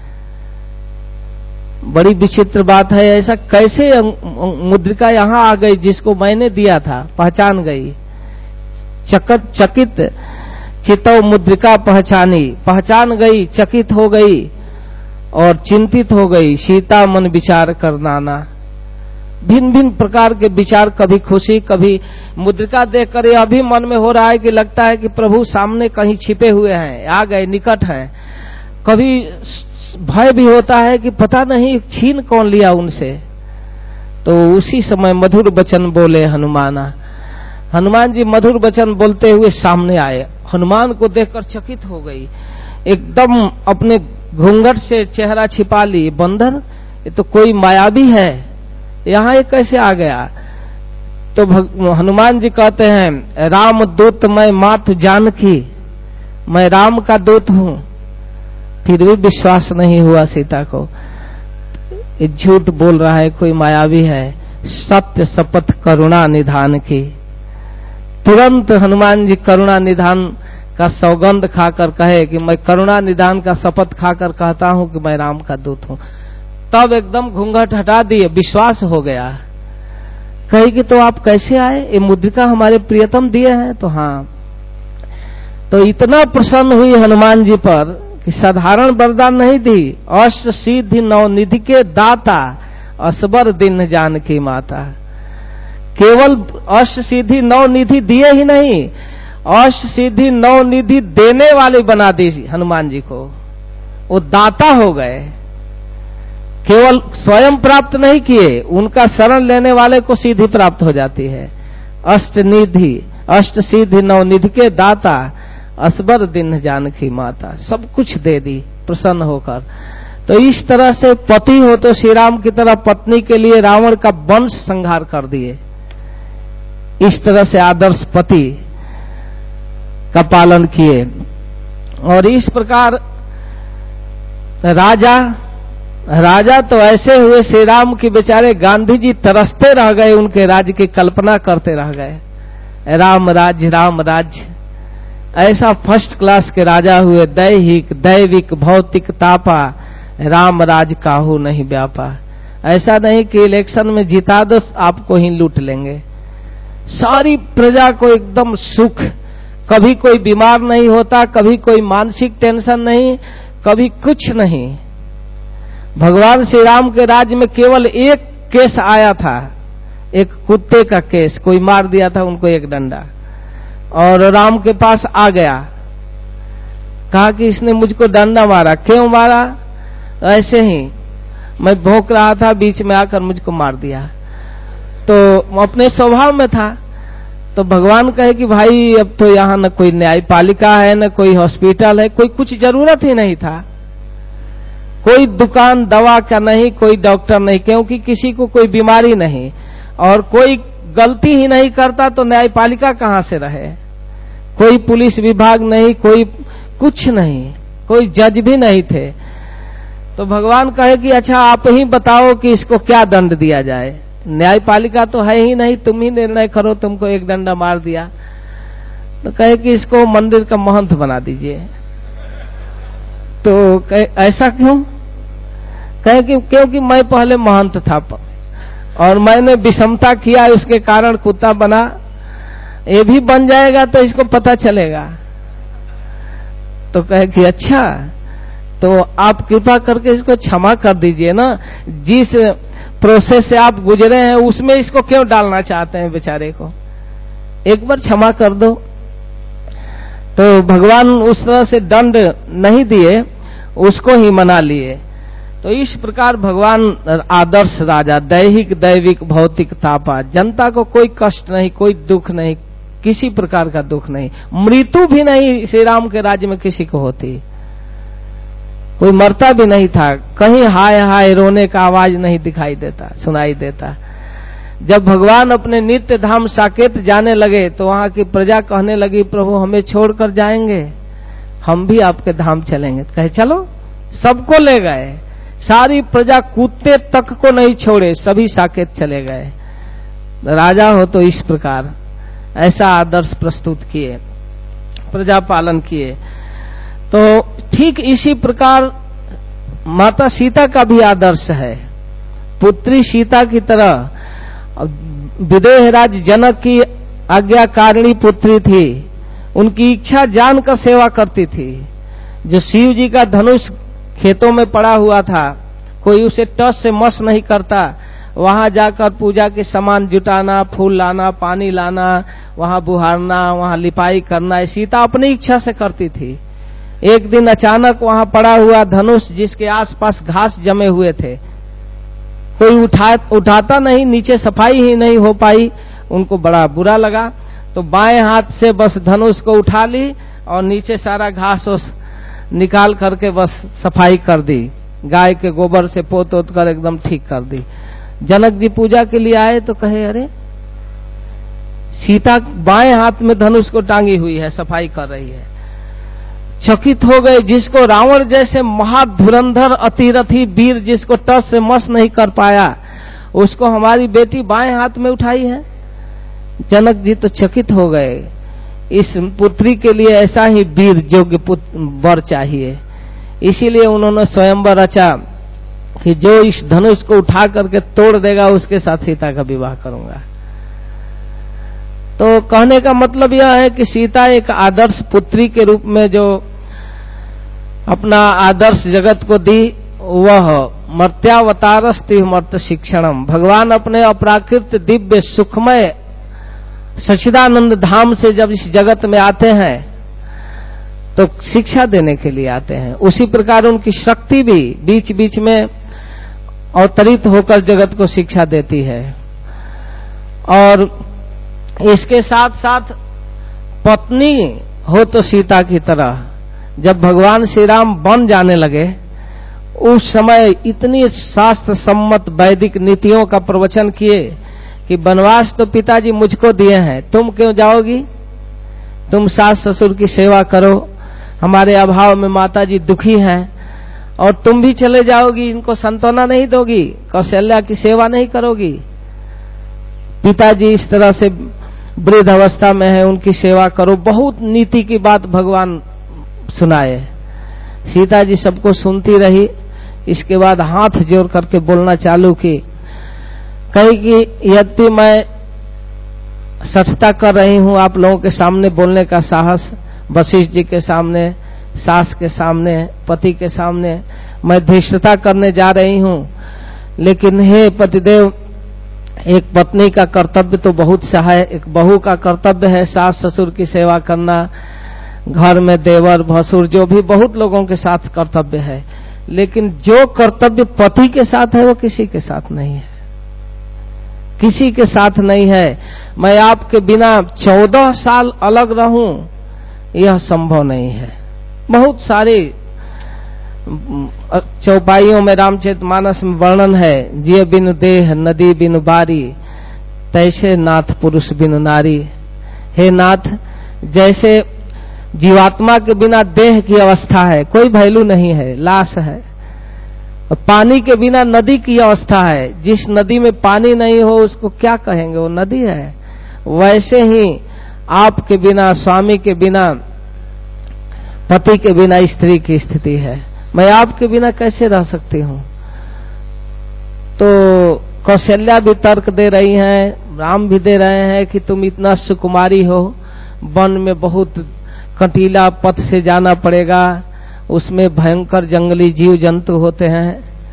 Speaker 1: बड़ी विचित्र बात है, ऐसा कैसे मुद्रिका यहां आ गई जिसको मैंने दिया था, पहचान गई। चकित चितौ मुद्रिका पहचानी, पहचान गई, चकित हो गई और चिंतित हो गई। सीता मन विचार कर नाना, भिन्न भिन्न प्रकार के विचार, कभी खुशी, कभी मुद्रिका देखकर यह भी मन में हो रहा है कि लगता है कि प्रभु सामने कहीं छिपे हुए हैं, आ गए, निकट हैं। कभी भय भी होता है कि पता नहीं छीन कौन लिया उनसे। तो उसी समय मधुर वचन बोले हनुमाना। हनुमान जी मधुर वचन बोलते हुए सामने आए। हनुमान को देखकर चकित हो गई, एकदम अपने घूंघट से चेहरा छिपा ली। बंदर, ये तो कोई मायावी है, यहां ये कैसे आ गया? तो हनुमान जी कहते हैं, राम दूत मैं मातु जानकी, मैं राम का दूत हूं। फिर भी विश्वास नहीं हुआ सीता को, झूठ बोल रहा है, कोई मायावी है। सत्य शपथ करुणा निधान की। तुरंत हनुमान जी करुणा निधान का सौगंध खाकर कहे कि मैं करुणा निधान का शपथ खाकर कहता हूं कि मैं राम का दूत हूं। तब एकदम घूंघट हटा दिए, विश्वास हो गया। कही कि तो आप कैसे आए? ये मुद्रिका हमारे प्रियतम दिए हैं। तो हाँ, तो इतना प्रसन्न हुई हनुमान जी पर कि साधारण वरदान नहीं दी, अष्ट सिद्धि नवनिधि के दाता, असबर दिन जानकी माता। केवल अष्ट सिद्धि नवनिधि दिए ही नहीं, अष्ट सिद्धि नवनिधि देने वाले बना दी हनुमान जी को। वो दाता हो गए, केवल स्वयं प्राप्त नहीं किए, उनका शरण लेने वाले को सिद्धि प्राप्त हो जाती है। अष्टनिधि, अष्ट सिद्धि नवनिधि के दाता, असबर दिन जानकी माता, सब कुछ दे दी प्रसन्न होकर। तो इस तरह से पति हो तो श्री राम की तरह पत्नी के लिए रावण का वंश संहार कर दिए। इस तरह से आदर्श पति का पालन किए। और इस प्रकार राजा तो ऐसे हुए श्री राम की, बेचारे गांधी जी तरसते रह गए, उनके राज्य की कल्पना करते रह गए। राम राज्य ऐसा फर्स्ट क्लास के राजा हुए, दैहिक दैविक भौतिक तापा, राम राज काहू नहीं व्यापा। ऐसा नहीं कि इलेक्शन में जिता दो आपको ही लूट लेंगे, सारी प्रजा को एकदम सुख, कभी कोई बीमार नहीं होता, कभी कोई मानसिक टेंशन नहीं, कभी कुछ नहीं। भगवान श्री राम के राज्य में केवल एक केस आया था, एक कुत्ते का केस, कोई मार दिया था उनको एक डंडा, और राम के पास आ गया, कहा कि इसने मुझको डंडा मारा। क्यों मारा? ऐसे ही, मैं भौंक रहा था, बीच में आकर मुझको मार दिया। तो अपने स्वभाव में था। तो भगवान कहे कि भाई अब तो यहाँ न कोई न्यायपालिका है, न कोई हॉस्पिटल है, कोई कुछ जरूरत ही नहीं था, कोई दुकान दवा का नहीं, कोई डॉक्टर नहीं, क्योंकि किसी को कोई बीमारी नहीं और कोई गलती ही नहीं करता तो न्यायपालिका कहां से रहे, कोई पुलिस विभाग नहीं, कोई कुछ नहीं, कोई जज भी नहीं थे। तो भगवान कहे कि अच्छा आप ही बताओ कि इसको क्या दंड दिया जाए, न्यायपालिका तो है ही नहीं, तुम ही निर्णय करो, तुमको एक डंडा मार दिया। तो कहे कि इसको मंदिर का महंत बना दीजिए। तो कहे ऐसा क्यों? कहे कि क्योंकि मैं पहले महंत था और मैंने विषमता किया, उसके कारण कुत्ता बना, ये भी बन जाएगा तो इसको पता चलेगा। तो कहे कि अच्छा, तो आप कृपा करके इसको क्षमा कर दीजिए ना, जिस प्रोसेस से आप गुजरे हैं उसमें इसको क्यों डालना चाहते हैं बेचारे को, एक बार क्षमा कर दो। तो भगवान उस तरह से दंड नहीं दिए, उसको ही मना लिए। तो इस प्रकार भगवान आदर्श राजा, दैहिक दैविक भौतिक तापा, जनता को कोई कष्ट नहीं, कोई दुख नहीं, किसी प्रकार का दुख नहीं, मृत्यु भी नहीं श्री राम के राज्य में किसी को होती, कोई मरता भी नहीं था, कहीं हाय हाय रोने का आवाज नहीं दिखाई देता, सुनाई देता। जब भगवान अपने नित्य धाम साकेत जाने लगे तो वहां की प्रजा कहने लगी, प्रभु हमें छोड़कर जाएंगे, हम भी आपके धाम चलेंगे। कहे चलो, सबको ले गए, सारी प्रजा कुत्ते तक को नहीं छोड़े, सभी साकेत चले गए। राजा हो तो इस प्रकार ऐसा आदर्श प्रस्तुत किए, प्रजा पालन किए। तो ठीक इसी प्रकार माता सीता का भी आदर्श है, पुत्री सीता की तरह। विदेहराज जनक की आज्ञाकारिणी पुत्री थी, उनकी इच्छा जानकर सेवा करती थी। जो शिव जी का धनुष खेतों में पड़ा हुआ था, कोई उसे टस से मस नहीं करता, वहां जाकर पूजा के सामान जुटाना, फूल लाना, पानी लाना, वहां बुहारना, वहां लिपाई करना, सीता अपनी इच्छा से करती थी। एक दिन अचानक वहां पड़ा हुआ धनुष, जिसके आसपास घास जमे हुए थे, कोई उठाता नहीं, नीचे सफाई ही नहीं हो पाई, उनको बड़ा बुरा लगा। तो बाएं हाथ से बस धनुष को उठा ली और नीचे सारा घास निकाल करके बस सफाई कर दी, गाय के गोबर से पोत कर एकदम ठीक कर दी। जनक जी पूजा के लिए आए तो कहे अरे सीता बाएं हाथ में धनुष को टांगी हुई है, सफाई कर रही है। चकित हो गए, जिसको रावण जैसे महाधुरंधर अतिरथी वीर, जिसको टस से मस नहीं कर पाया, उसको हमारी बेटी बाएं हाथ में उठाई है। जनक जी तो चकित हो गए, इस पुत्री के लिए ऐसा ही वीर योग्य वर चाहिए। इसीलिए उन्होंने स्वयंवर रचा कि जो इस धनुष को उठा करके तोड़ देगा उसके साथ सीता का विवाह करूंगा। तो कहने का मतलब यह है कि सीता एक आदर्श पुत्री के रूप में जो अपना आदर्श जगत को दी, वह मर्त्यावतारस्ति मर्त शिक्षणम, भगवान अपने अपराकृत दिव्य सुखमय सच्चिदानंद धाम से जब इस जगत में आते हैं तो शिक्षा देने के लिए आते हैं। उसी प्रकार उनकी शक्ति भी बीच बीच में अवतरित होकर जगत को शिक्षा देती है। और इसके साथ साथ पत्नी हो तो सीता की तरह, जब भगवान श्री राम बन जाने लगे, उस समय इतनी शास्त्र सम्मत वैदिक नीतियों का प्रवचन किए कि वनवास तो पिताजी मुझको दिए हैं, तुम क्यों जाओगी, तुम सास ससुर की सेवा करो, हमारे अभाव में माताजी दुखी हैं, और तुम भी चले जाओगी, इनको सांत्वना नहीं दोगी, कौशल्या की सेवा नहीं करोगी। पिताजी इस तरह से वृद्ध अवस्था में है, उनकी सेवा करो। बहुत नीति की बात भगवान सुनाए। सीता जी सबको सुनती रही। इसके बाद हाथ जोड़ करके बोलना चालू की, कही कि यदि मैं सठता कर रही हूं आप लोगों के सामने बोलने का साहस, वशिष्ठ जी के सामने, सास के सामने, पति के सामने मैं धृष्टता करने जा रही हूं, लेकिन हे पतिदेव, एक पत्नी का कर्तव्य तो बहुत सा है। एक बहू का कर्तव्य है सास ससुर की सेवा करना, घर में देवर भसुर जो भी बहुत लोगों के साथ कर्तव्य है, लेकिन जो कर्तव्य पति के साथ है वो किसी के साथ नहीं है। किसी के साथ नहीं है। मैं आपके बिना 14 साल अलग रहूं, यह संभव नहीं है। बहुत सारी चौपाइयों में रामचरितमानस में वर्णन है, जिय बिनु देह नदी बिनु बारी, तैसे नाथ पुरुष बिनु नारी। हे नाथ, जैसे जीवात्मा के बिना देह की अवस्था है, कोई वैल्यू नहीं है, लाश है। पानी के बिना नदी की अवस्था है, जिस नदी में पानी नहीं हो उसको क्या कहेंगे, वो नदी है। वैसे ही आपके बिना, स्वामी के बिना, पति के बिना स्त्री की स्थिति है। मैं आपके बिना कैसे रह सकती हूं? तो कौशल्या भी तर्क दे रही हैं, राम भी दे रहे हैं कि तुम इतना सुकुमारी हो, वन में बहुत कटीला पथ से जाना पड़ेगा, उसमें भयंकर जंगली जीव जंतु होते हैं।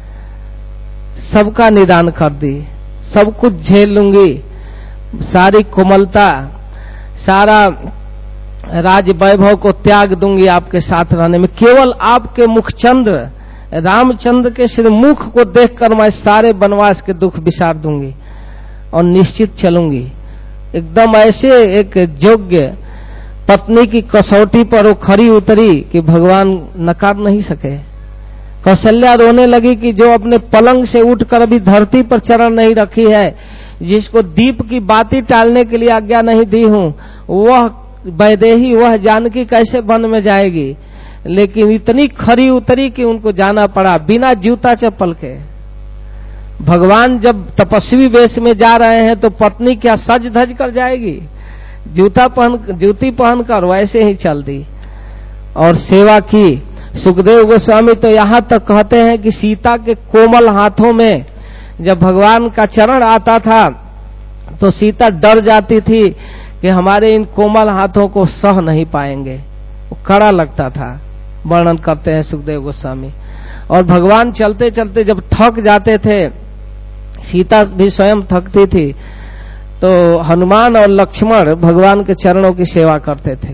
Speaker 1: सबका निदान कर दी, सब कुछ झेल लूंगी, सारी कोमलता, सारा राज वैभव को त्याग दूंगी आपके साथ रहने में। केवल आपके मुखचंद्र रामचंद्र के श्रीमुख को देखकर मैं सारे वनवास के दुख विसार दूंगी और निश्चित चलूंगी। एकदम ऐसे एक योग्य पत्नी की कसौटी पर वो खरी उतरी कि भगवान नकार नहीं सके। कौशल्या रोने लगी कि जो अपने पलंग से उठकर अभी धरती पर चरण नहीं रखी है, जिसको दीप की बाती टालने के लिए आज्ञा नहीं दी हूं, वह वैदेही, वह जानकी कैसे वन में जाएगी। लेकिन इतनी खरी उतरी कि उनको जाना पड़ा बिना जूता चप्पल के। भगवान जब तपस्वी वेश में जा रहे हैं तो पत्नी क्या सज धज कर जाएगी? जूती पहनकर वैसे ही चल दी और सेवा की। सुखदेव गोस्वामी तो यहां तक कहते हैं कि सीता के कोमल हाथों में जब भगवान का चरण आता था तो सीता डर जाती थी कि हमारे इन कोमल हाथों को सह नहीं पाएंगे, वो कड़ा लगता था। वर्णन करते हैं सुखदेव गोस्वामी। और भगवान चलते चलते जब थक जाते थे, सीता भी स्वयं थकती थी, तो हनुमान और लक्ष्मण भगवान के चरणों की सेवा करते थे।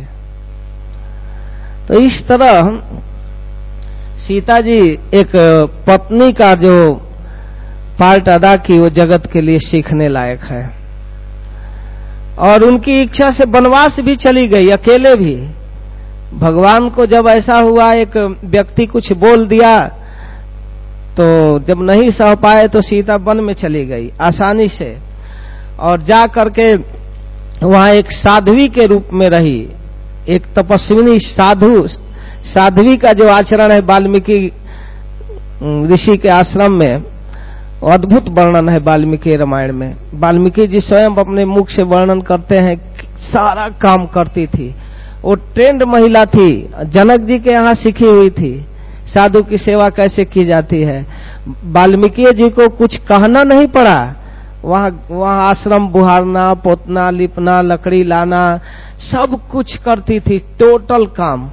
Speaker 1: तो इस तरह सीता जी एक पत्नी का जो पार्ट अदा की, वो जगत के लिए सीखने लायक है। और उनकी इच्छा से वनवास भी चली गई, अकेले भी। भगवान को जब ऐसा हुआ, एक व्यक्ति कुछ बोल दिया, तो जब नहीं सह पाए तो सीता वन में चली गई आसानी से, और जा करके वहां एक साध्वी के रूप में रही। एक तपस्विनी साध्वी का जो आचरण है वाल्मीकि ऋषि के आश्रम में, अद्भुत वर्णन है वाल्मीकि रामायण में। वाल्मीकि जी स्वयं अपने मुख से वर्णन करते हैं, सारा काम करती थी, वो ट्रेंड महिला थी, जनक जी के यहाँ सीखी हुई थी साधु की सेवा कैसे की जाती है। वाल्मीकि जी को कुछ कहना नहीं पड़ा, वहां आश्रम बुहारना, पोतना, लिपना, लकड़ी लाना, सब कुछ करती थी, टोटल काम।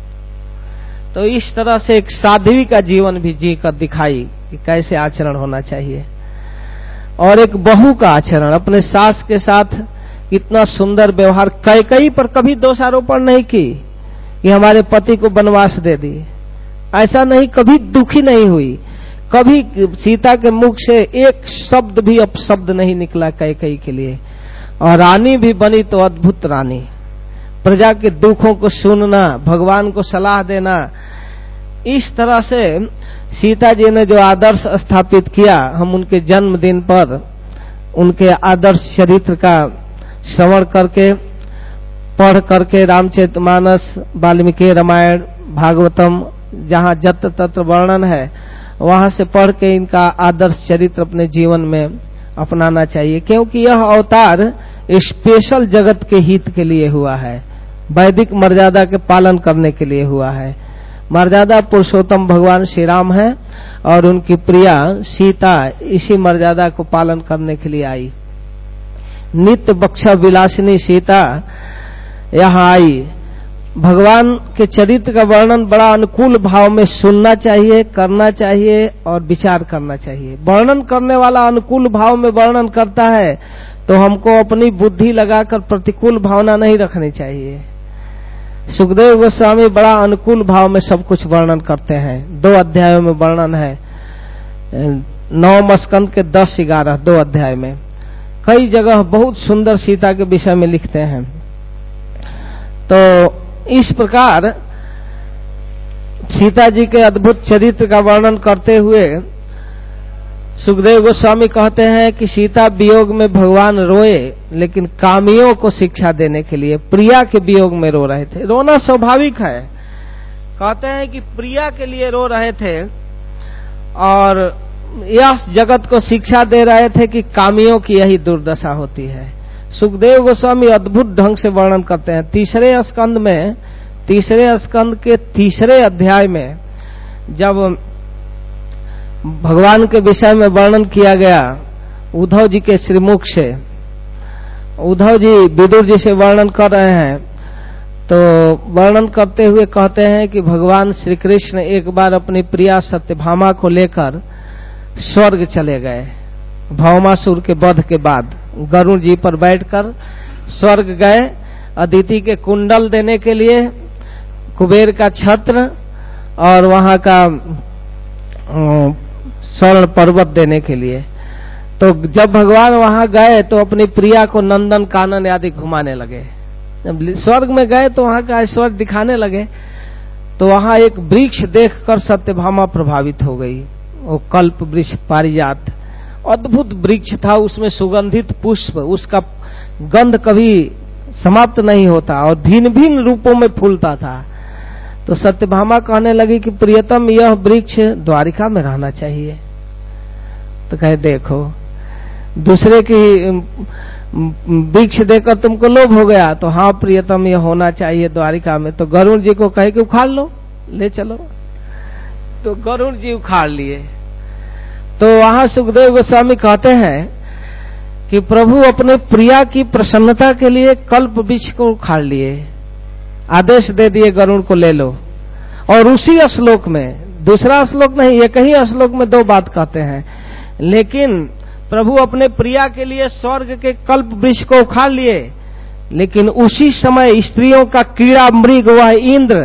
Speaker 1: तो इस तरह से एक साध्वी का जीवन भी जी कर दिखाई कि कैसे आचरण होना चाहिए। और एक बहू का आचरण, अपने सास के साथ इतना सुंदर व्यवहार। कैकेयी पर कभी दोषारोपण नहीं की कि हमारे पति को वनवास दे दी, ऐसा नहीं, कभी दुखी नहीं हुई। कभी सीता के मुख से एक शब्द भी अपशब्द नहीं निकला कैकेयी के लिए। और रानी भी बनी तो अद्भुत रानी, प्रजा के दुखों को सुनना, भगवान को सलाह देना, इस तरह से सीता जी ने जो आदर्श स्थापित किया, हम उनके जन्मदिन पर उनके आदर्श चरित्र का श्रवण करके, पढ़ करके, रामचरितमानस, वाल्मीकि रामायण, भागवतम, जहां जत्र तत्र वर्णन है, वहां से पढ़ के इनका आदर्श चरित्र अपने जीवन में अपनाना चाहिए। क्योंकि यह अवतार स्पेशल जगत के हित के लिए हुआ है, वैदिक मर्यादा के पालन करने के लिए हुआ है। मर्यादा पुरुषोत्तम भगवान श्री राम है और उनकी प्रिया सीता इसी मर्यादा को पालन करने के लिए आई। नित्य बक्षा विलासिनी सीता यहाँ आई। भगवान के चरित्र का वर्णन बड़ा अनुकूल भाव में सुनना चाहिए, करना चाहिए और विचार करना चाहिए। वर्णन करने वाला अनुकूल भाव में वर्णन करता है तो हमको अपनी बुद्धि लगाकर प्रतिकूल भावना नहीं रखनी चाहिए। सुखदेव गोस्वामी बड़ा अनुकूल भाव में सब कुछ वर्णन करते हैं। 2 अध्यायों में वर्णन है, 9 स्कंद के 10-11 2 अध्याय में। कई जगह बहुत सुंदर सीता के विषय में लिखते हैं। तो इस प्रकार सीता जी के अद्भुत चरित्र का वर्णन करते हुए सुखदेव गोस्वामी कहते हैं कि सीता वियोग में भगवान रोए, लेकिन कामियों को शिक्षा देने के लिए प्रिया के वियोग में रो रहे थे। रोना स्वाभाविक है। कहते हैं कि प्रिया के लिए रो रहे थे और यह जगत को शिक्षा दे रहे थे कि कामियों की यही दुर्दशा होती है। सुखदेव गोस्वामी अद्भुत ढंग से वर्णन करते हैं। तीसरे स्कंद के तीसरे अध्याय में जब भगवान के विषय में वर्णन किया गया उद्धव जी के श्रीमुख से, उद्धव जी विदुर जी से वर्णन कर रहे हैं, तो वर्णन करते हुए कहते हैं कि भगवान श्री कृष्ण एक बार अपनी प्रिया सत्यभामा को लेकर स्वर्ग चले गए। भौमासुर के वध के बाद गरुड़ जी पर बैठकर स्वर्ग गए अदिति के कुंडल देने के लिए, कुबेर का छत्र और वहां का स्वर्ण पर्वत देने के लिए। तो जब भगवान वहां गए तो अपनी प्रिया को नंदन कानन आदि घुमाने लगे। जब स्वर्ग में गए तो वहां का ऐश्वर्य दिखाने लगे। तो वहां एक वृक्ष देखकर सत्यभामा प्रभावित हो गई। वो कल्प वृक्ष पारिजात अद्भुत वृक्ष था, उसमें सुगंधित पुष्प, उसका गंध कभी समाप्त नहीं होता और भिन्न भिन्न रूपों में फूलता था। तो सत्यभामा कहने लगी कि प्रियतम यह वृक्ष द्वारिका में रहना चाहिए। तो कहे देखो दूसरे की वृक्ष देकर तुमको लोभ हो गया, तो हाँ प्रियतम यह होना चाहिए द्वारिका में। तो गरुड़ जी को कहे कि उखाड़ लो, ले चलो। तो गरुड़ जी उखाड़ लिए। तो वहां सुखदेव गोस्वामी कहते हैं कि प्रभु अपने प्रिया की प्रसन्नता के लिए कल्प वृक्ष को उखाड़ लिए, आदेश दे दिए गरुड़ को ले लो। और उसी श्लोक में, दूसरा श्लोक नहीं, एक ही श्लोक में दो बात कहते हैं, लेकिन प्रभु अपने प्रिया के लिए स्वर्ग के कल्प वृक्ष को उखाड़ लिए, लेकिन उसी समय स्त्रियों का कीड़ा मृग वह इंद्र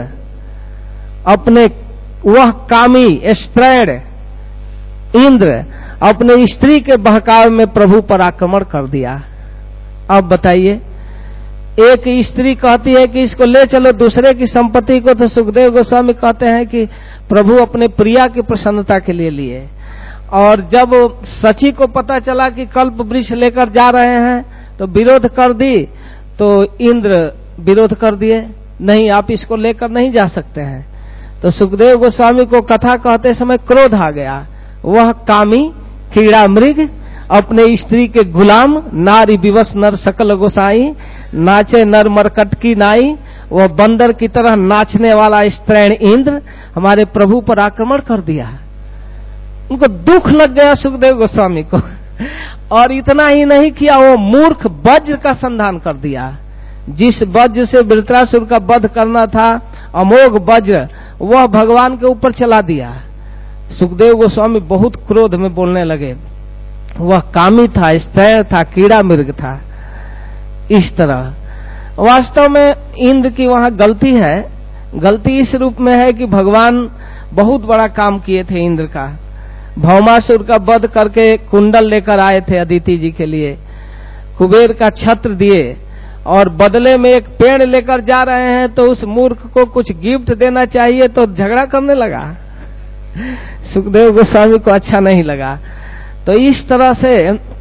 Speaker 1: अपने, वह कामी स्त्रैण इंद्र अपने स्त्री के बहकाव में प्रभु पर आक्रमण कर दिया। अब बताइए, एक स्त्री कहती है कि इसको ले चलो दूसरे की संपत्ति को, तो सुखदेव गोस्वामी कहते हैं कि प्रभु अपने प्रिया की प्रसन्नता के लिए लिए। और जब सची को पता चला कि कल्प वृक्ष लेकर जा रहे हैं तो विरोध कर दी, तो इंद्र विरोध कर दिए, नहीं आप इसको लेकर नहीं जा सकते हैं। तो सुखदेव गोस्वामी को कथा कहते समय क्रोध आ गया। वह कामी कीड़ा मृग अपने स्त्री के गुलाम, नारी विवश नर सकल गोसाई, नाचे नर मरकट की नाई, वह बंदर की तरह नाचने वाला स्त्रैण इंद्र हमारे प्रभु पर आक्रमण कर दिया। उनको दुख लग गया सुखदेव गोस्वामी को। और इतना ही नहीं किया, वो मूर्ख वज्र का संधान कर दिया। जिस वज्र से वृत्रासुर का वध करना था, अमोघ वज्र, वह भगवान के ऊपर चला दिया। सुखदेव गोस्वामी बहुत क्रोध में बोलने लगे, वह कामी था, स्त्रैण था, कीड़ा मृग था। इस तरह वास्तव में इंद्र की वहां गलती है। गलती इस रूप में है कि भगवान बहुत बड़ा काम किए थे इंद्र का। भौमासुर का वध करके कुंडल लेकर आए थे अदिति जी के लिए, कुबेर का छत्र दिए और बदले में एक पेड़ लेकर जा रहे हैं, तो उस मूर्ख को कुछ गिफ्ट देना चाहिए तो झगड़ा करने लगा। सुखदेव गोस्वामी को अच्छा नहीं लगा। तो इस तरह से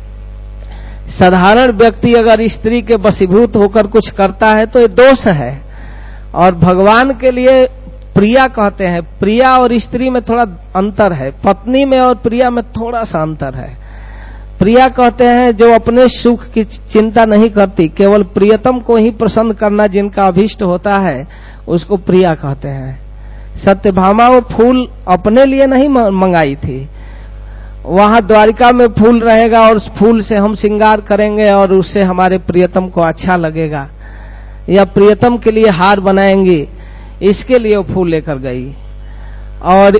Speaker 1: साधारण व्यक्ति अगर स्त्री के वशीभूत होकर कुछ करता है तो ये दोष है। और भगवान के लिए प्रिया कहते हैं, प्रिया और स्त्री में थोड़ा अंतर है, पत्नी में और प्रिया में थोड़ा सा अंतर है। प्रिया कहते हैं जो अपने सुख की चिंता नहीं करती, केवल प्रियतम को ही प्रसन्न करना जिनका अभिष्ट होता है, उसको प्रिया कहते हैं। सत्यभामा वो फूल अपने लिए नहीं मंगाई थी, वहां द्वारिका में फूल रहेगा और उस फूल से हम श्रृंगार करेंगे और उससे हमारे प्रियतम को अच्छा लगेगा, या प्रियतम के लिए हार बनाएंगे, इसके लिए वो फूल लेकर गई। और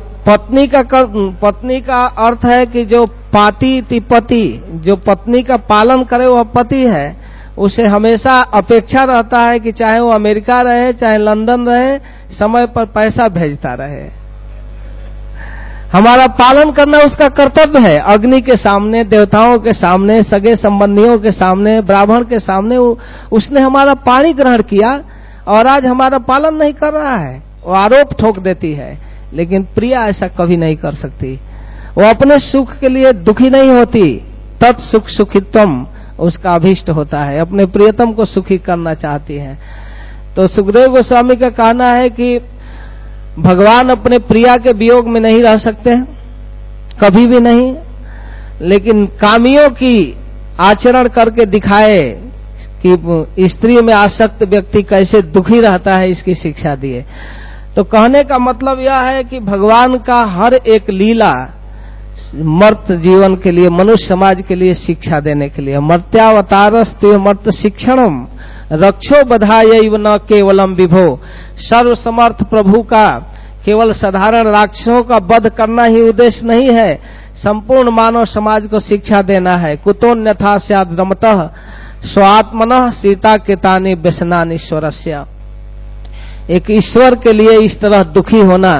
Speaker 1: पत्नी का अर्थ है कि जो पाती पति, जो पत्नी का पालन करे वह पति है। उसे हमेशा अपेक्षा रहता है कि चाहे वो अमेरिका रहे चाहे लंदन रहे, समय पर पैसा भेजता रहे। हमारा पालन करना उसका कर्तव्य है। अग्नि के सामने, देवताओं के सामने, सगे संबंधियों के सामने, ब्राह्मण के सामने उसने हमारा पानी ग्रहण किया और आज हमारा पालन नहीं कर रहा है, वो आरोप ठोक देती है। लेकिन प्रिया ऐसा कभी नहीं कर सकती। वो अपने सुख के लिए दुखी नहीं होती, तत्सुख सुखित्वम उसका अभीष्ट होता है, अपने प्रियतम को सुखी करना चाहती है। तो सुखदेव गोस्वामी का कहना है कि भगवान अपने प्रिया के वियोग में नहीं रह सकते हैं, कभी भी नहीं, लेकिन कामियों की आचरण करके दिखाए कि स्त्री में आसक्त व्यक्ति कैसे दुखी रहता है, इसकी शिक्षा दिए। तो कहने का मतलब यह है कि भगवान का हर एक लीला मर्त जीवन के लिए, मनुष्य समाज के लिए शिक्षा देने के लिए। मर्त्यावतारस्ते मर्त शिक्षणम रक्षो बधायैव न केवलम विभो। सर्वसमर्थ प्रभु का केवल साधारण राक्षसों का वध करना ही उद्देश्य नहीं है, संपूर्ण मानव समाज को शिक्षा देना है। कुतोन्यथा स्याद् रमतः स्वात्मनः सीता केतानि व्यसनानि ईश्वरस्य। एक ईश्वर के लिए इस तरह दुखी होना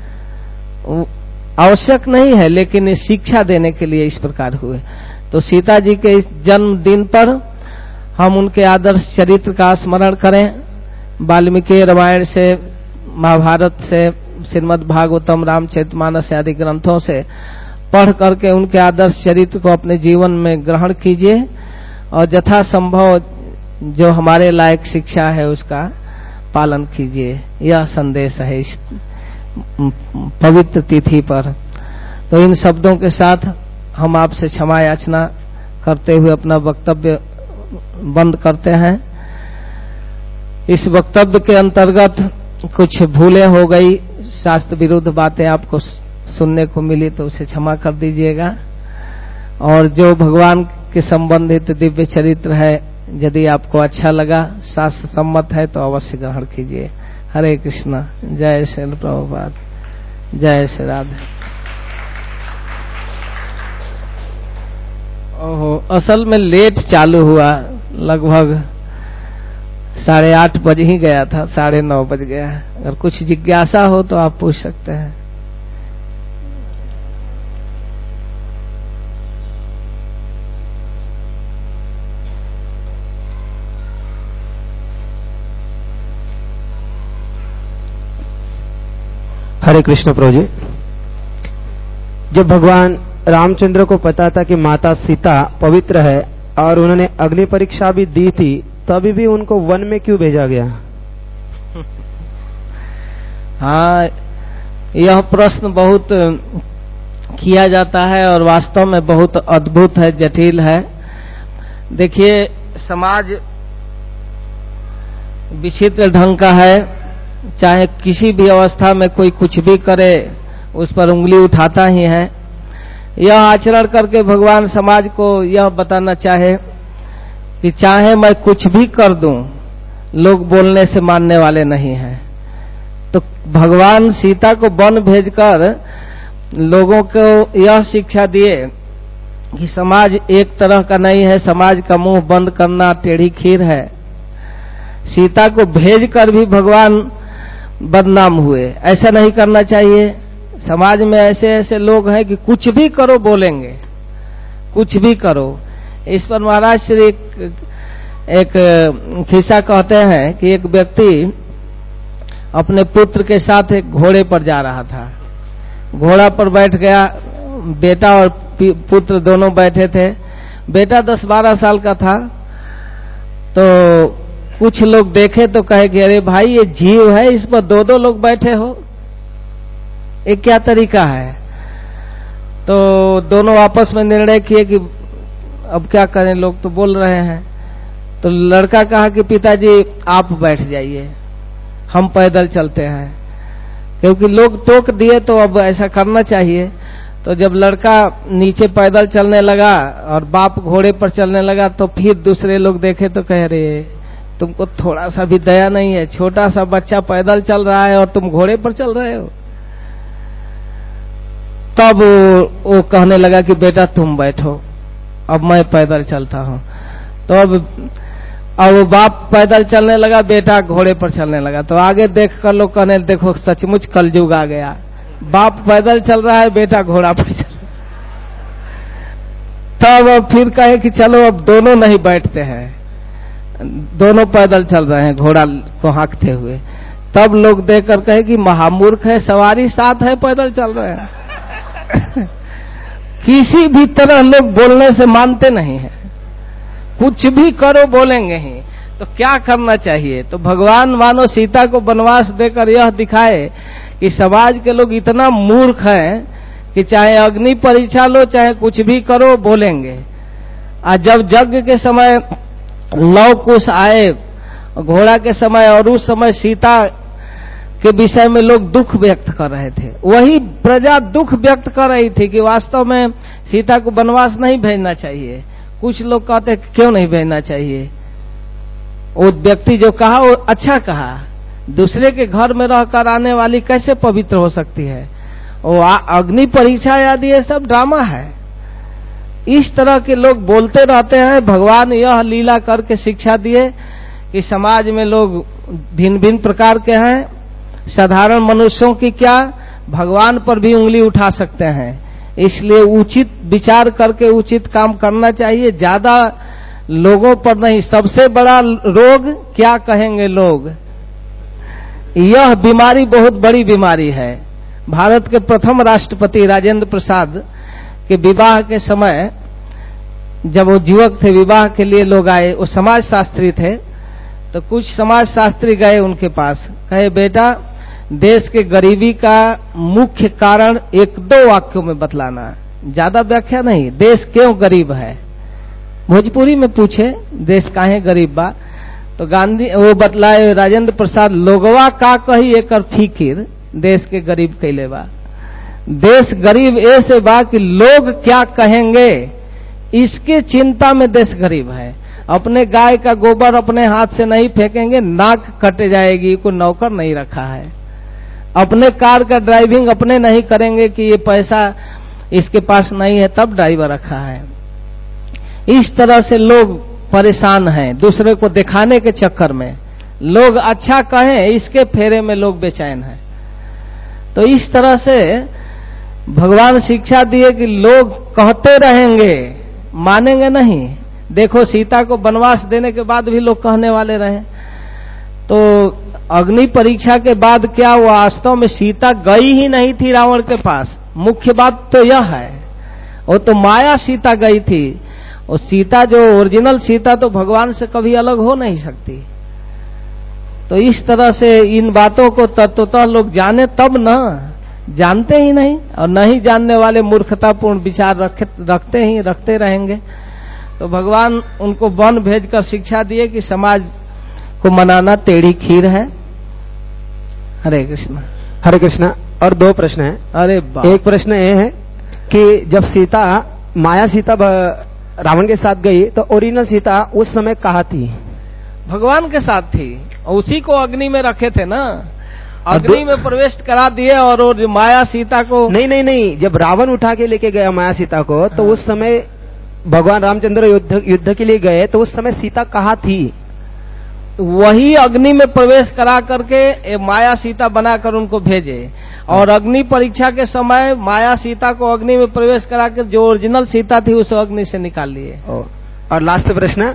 Speaker 1: आवश्यक नहीं है, लेकिन शिक्षा देने के लिए इस प्रकार हुए। तो सीता जी के इस जन्मदिन पर हम उनके आदर्श चरित्र का स्मरण करें। वाल्मीकि रामायण से, महाभारत से, श्रीमद् भागवतम, रामचरितमानस आदि ग्रंथों से पढ़ करके उनके आदर्श चरित्र को अपने जीवन में ग्रहण कीजिए और यथासंभव जो हमारे लायक शिक्षा है उसका पालन कीजिए। यह संदेश है इस पवित्र तिथि पर। तो इन शब्दों के साथ हम आपसे क्षमा याचना करते हुए अपना वक्तव्य बंद करते हैं। इस वक्तव्य के अंतर्गत कुछ भूलें हो गई, शास्त्र विरुद्ध बातें आपको सुनने को मिली तो उसे क्षमा कर दीजिएगा। और जो भगवान के संबंधित दिव्य चरित्र है, यदि आपको अच्छा लगा, शास्त्र सम्मत है तो अवश्य ग्रहण कीजिए। हरे कृष्णा। जय श्री प्रभुपाद। जय श्री राधे। ओहो, असल में लेट चालू हुआ, लगभग 8:30 बज ही गया था, 9:30 बज गया। अगर कुछ जिज्ञासा हो तो आप पूछ सकते हैं।
Speaker 2: हरे कृष्ण प्रभु जी। जब भगवान रामचंद्र को पता था कि माता सीता पवित्र है और उन्होंने अग्नि परीक्षा भी दी थी, तभी भी उनको वन में क्यों भेजा गया?
Speaker 1: हाँ, यह प्रश्न बहुत किया जाता है और वास्तव में बहुत अद्भुत है, जटिल है। देखिए, समाज विचित्र ढंग का है। चाहे किसी भी अवस्था में कोई कुछ भी करे, उस पर उंगली उठाता ही है। यह आचरण करके भगवान समाज को यह बताना चाहे कि चाहे मैं कुछ भी कर दूं, लोग बोलने से मानने वाले नहीं हैं। तो भगवान सीता को वन भेजकर लोगों को यह शिक्षा दिए कि समाज एक तरह का नहीं है, समाज का मुंह बंद करना टेढ़ी खीर है। सीता को भेजकर भी भगवान बदनाम हुए, ऐसा नहीं करना चाहिए। समाज में ऐसे ऐसे लोग हैं कि कुछ भी करो बोलेंगे, कुछ भी करो। इस पर महाराज श्री एक किस्सा कहते हैं कि एक व्यक्ति अपने पुत्र के साथ एक घोड़े पर जा रहा था। घोड़ा पर बैठ गया, बेटा और पुत्र दोनों बैठे थे। बेटा 10-12 साल का था। तो कुछ लोग देखे तो कहे कि अरे भाई, ये जीव है, इस पर 2-2 लोग बैठे हो, ये क्या तरीका है? तो दोनों आपस में निर्णय किए कि अब क्या करें, लोग तो बोल रहे हैं। तो लड़का कहा कि पिताजी आप बैठ जाइए, हम पैदल चलते हैं, क्योंकि लोग टोक दिए तो अब ऐसा करना चाहिए। तो जब लड़का नीचे पैदल चलने लगा और बाप घोड़े पर चलने लगा, तो फिर दूसरे लोग देखे तो कह रहे, तुमको थोड़ा सा भी दया नहीं है, छोटा सा बच्चा पैदल चल रहा है और तुम घोड़े पर चल रहे हो। तब वो कहने लगा कि बेटा तुम बैठो, अब मैं पैदल चलता हूं। तो अब वो बाप पैदल चलने लगा, बेटा घोड़े पर चलने लगा। तो आगे देखकर लोग कहने, देखो सचमुच कलयुग आ गया, बाप पैदल चल रहा है, बेटा घोड़ा पर चल रहा है। तब अब फिर कहे कि चलो अब दोनों नहीं बैठते हैं, दोनों पैदल चल रहे हैं घोड़ा को हाँकते हुए। तब लोग देखकर कहे कि महामूर्ख है, सवारी साथ है, पैदल चल रहे हैं। किसी भी तरह लोग बोलने से मानते नहीं है, कुछ भी करो बोलेंगे ही। तो क्या करना चाहिए? तो भगवान मानो सीता को वनवास देकर यह दिखाए कि समाज के लोग इतना मूर्ख हैं कि चाहे अग्नि परीक्षा लो, चाहे कुछ भी करो, बोलेंगे। आज जब यज्ञ के समय लव कुश आए घोड़ा के समय, और उस समय सीता के विषय में लोग दुख व्यक्त कर रहे थे, वही प्रजा दुख व्यक्त कर रही थी कि वास्तव में सीता को वनवास नहीं भेजना चाहिए। कुछ लोग कहते क्यों नहीं भेजना चाहिए? वो व्यक्ति जो कहा वो अच्छा कहा, दूसरे के घर में रहकर आने वाली कैसे पवित्र हो सकती है? वो अग्नि परीक्षा आदि ये सब ड्रामा है। इस तरह के लोग बोलते रहते हैं। भगवान यह लीला करके शिक्षा दिए कि समाज में लोग भिन्न भिन्न प्रकार के हैं। साधारण मनुष्यों की क्या, भगवान पर भी उंगली उठा सकते हैं। इसलिए उचित विचार करके उचित काम करना चाहिए, ज्यादा लोगों पर नहीं। सबसे बड़ा रोग क्या कहेंगे लोग, यह बीमारी बहुत बड़ी बीमारी है। भारत के प्रथम राष्ट्रपति राजेंद्र प्रसाद के विवाह के समय, जब वो युवक थे, विवाह के लिए लोग आए, वो समाजशास्त्री थे। तो कुछ समाजशास्त्री गए उनके पास, कहे बेटा देश के गरीबी का मुख्य कारण एक दो वाक्यों में बतलाना, ज्यादा व्याख्या नहीं, देश क्यों गरीब है। भोजपुरी में पूछे देश काहे गरीब बा, तो गांधी वो बतलाए राजेंद्र प्रसाद, लोगवा का कही एकर फिकिर देश के गरीब कैले बा। देश गरीब ऐसे बा कि लोग क्या कहेंगे इसके चिंता में देश गरीब है। अपने गाय का गोबर अपने हाथ से नहीं फेंकेंगे, नाक कट जाएगी, कोई नौकर नहीं रखा है। अपने कार का ड्राइविंग अपने नहीं करेंगे कि ये पैसा इसके पास नहीं है तब ड्राइवर रखा है। इस तरह से लोग परेशान हैं, दूसरे को दिखाने के चक्कर में। लोग अच्छा कहें इसके फेरे में लोग बेचैन हैं। तो इस तरह से भगवान शिक्षा दिए कि लोग कहते रहेंगे, मानेंगे नहीं। देखो सीता को वनवास देने के बाद भी लोग कहने वाले रहे। तो अग्नि परीक्षा के बाद क्या हुआ, वास्तव में सीता गई ही नहीं थी रावण के पास। मुख्य बात तो यह है, वो तो माया सीता गई थी। और सीता जो ओरिजिनल सीता तो भगवान से कभी अलग हो नहीं सकती। तो इस तरह से इन बातों को तत्वतः लोग जाने तब न, जानते ही नहीं, और नहीं जानने वाले मूर्खतापूर्ण विचार रखते रहेंगे। तो भगवान उनको वन भेजकर शिक्षा दिए कि समाज को मनाना टेढ़ी खीर है। हरे कृष्ण।
Speaker 2: हरे कृष्ण। और दो प्रश्न हैं।
Speaker 1: अरे
Speaker 2: एक प्रश्न ये है कि जब सीता माया सीता रावण के साथ गई तो ओरिजिनल सीता उस समय कहाँ थी?
Speaker 1: भगवान के साथ थी, उसी को अग्नि में रखे थे ना, अग्नि में प्रवेश करा दिए। और माया सीता को
Speaker 2: नहीं, जब रावण उठा के लेके गया माया सीता को, तो उस समय भगवान रामचंद्र युद्ध के लिए गए, तो उस समय सीता कहाँ थी?
Speaker 1: वही अग्नि में प्रवेश करा करके माया सीता बनाकर उनको भेजे। और अग्नि परीक्षा के समय माया सीता को अग्नि में प्रवेश करा कर जो ओरिजिनल सीता थी उसे अग्नि से निकाल लिए।
Speaker 2: और लास्ट प्रश्न,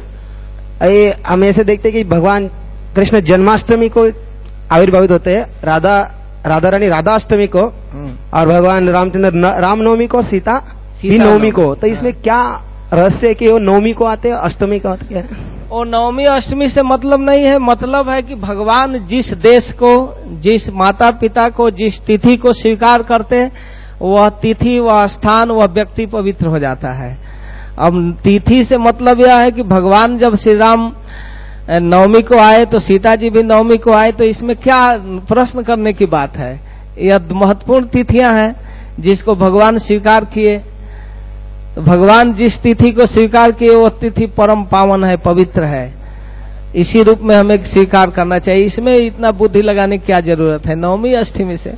Speaker 2: हम ऐसे देखते कि भगवान कृष्ण जन्माष्टमी को आविर्भावित होते हैं, राधा रानी राधाष्टमी को, और भगवान रामचंद्र रामनवमी को, सीता नवमी को। तो इसमें क्या रहस्य है कि वो नवमी को आते हैं, अष्टमी को आते हैं?
Speaker 1: और नवमी अष्टमी से मतलब नहीं है, मतलब है कि भगवान जिस देश को, जिस माता पिता को, जिस तिथि को स्वीकार करते हैं, वह तिथि, वह स्थान, वह व्यक्ति पवित्र हो जाता है। अब तिथि से मतलब यह है कि भगवान जब श्री राम नवमी को आए तो सीता जी भी नवमी को आए, तो इसमें क्या प्रश्न करने की बात है? यह महत्वपूर्ण तिथियां हैं जिसको भगवान स्वीकार किए। तो भगवान जिस तिथि को स्वीकार किए वो तिथि परम पावन है, पवित्र है। इसी रूप में हमें स्वीकार करना चाहिए। इसमें इतना बुद्धि लगाने की क्या जरूरत है नवमी अष्टमी से?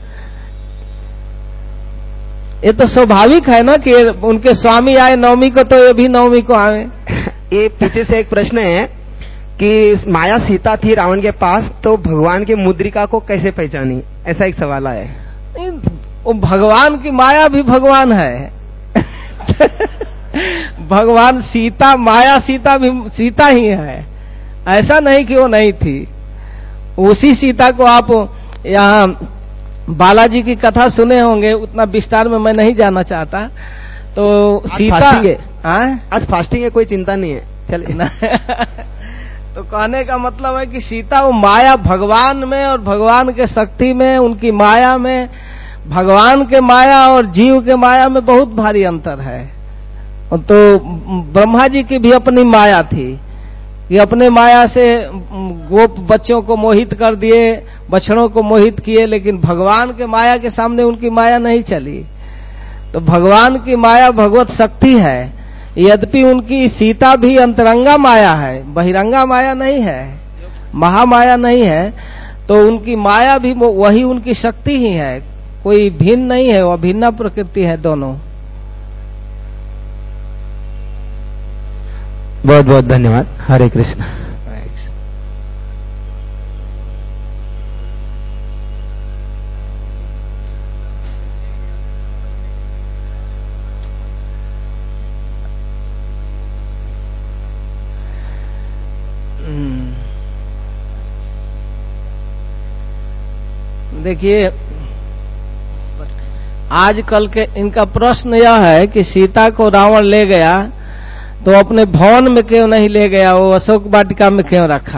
Speaker 1: ये तो स्वाभाविक है ना कि उनके स्वामी आए नवमी को तो ये भी नवमी को आए।
Speaker 2: ये पीछे से एक प्रश्न है कि माया सीता थी रावण के पास, तो भगवान की मुद्रिका को कैसे पहचानी? ऐसा एक सवाल आया है।
Speaker 1: वो भगवान की माया भी भगवान है। भगवान सीता, माया सीता भी सीता ही है, ऐसा नहीं कि वो नहीं थी। उसी सीता को आप यहाँ बालाजी की कथा सुने होंगे, उतना विस्तार में मैं नहीं जाना चाहता। तो सीता
Speaker 2: आज फास्टिंग है, कोई चिंता नहीं है, चलिए।
Speaker 1: तो कहने का मतलब है कि सीता वो माया भगवान में और भगवान के शक्ति में, उनकी माया में, भगवान के माया और जीव के माया में बहुत भारी अंतर है। तो ब्रह्मा जी की भी अपनी माया थी कि अपने माया से गोप बच्चों को मोहित कर दिए, बछड़ों को मोहित किए, लेकिन भगवान के माया के सामने उनकी माया नहीं चली। तो भगवान की माया भगवत शक्ति है, यद्यपि उनकी सीता भी अंतरंगा माया है, बहिरंगा माया नहीं है, महामाया नहीं है। तो उनकी माया भी वही उनकी शक्ति ही है, कोई भिन्न नहीं है, वह भिन्न प्रकृति है दोनों।
Speaker 2: बहुत बहुत धन्यवाद। हरे कृष्ण।
Speaker 1: देखिए, आजकल के इनका प्रश्न यह है कि सीता को रावण ले गया तो अपने भवन में क्यों नहीं ले गया, वो अशोक वाटिका में क्यों रखा?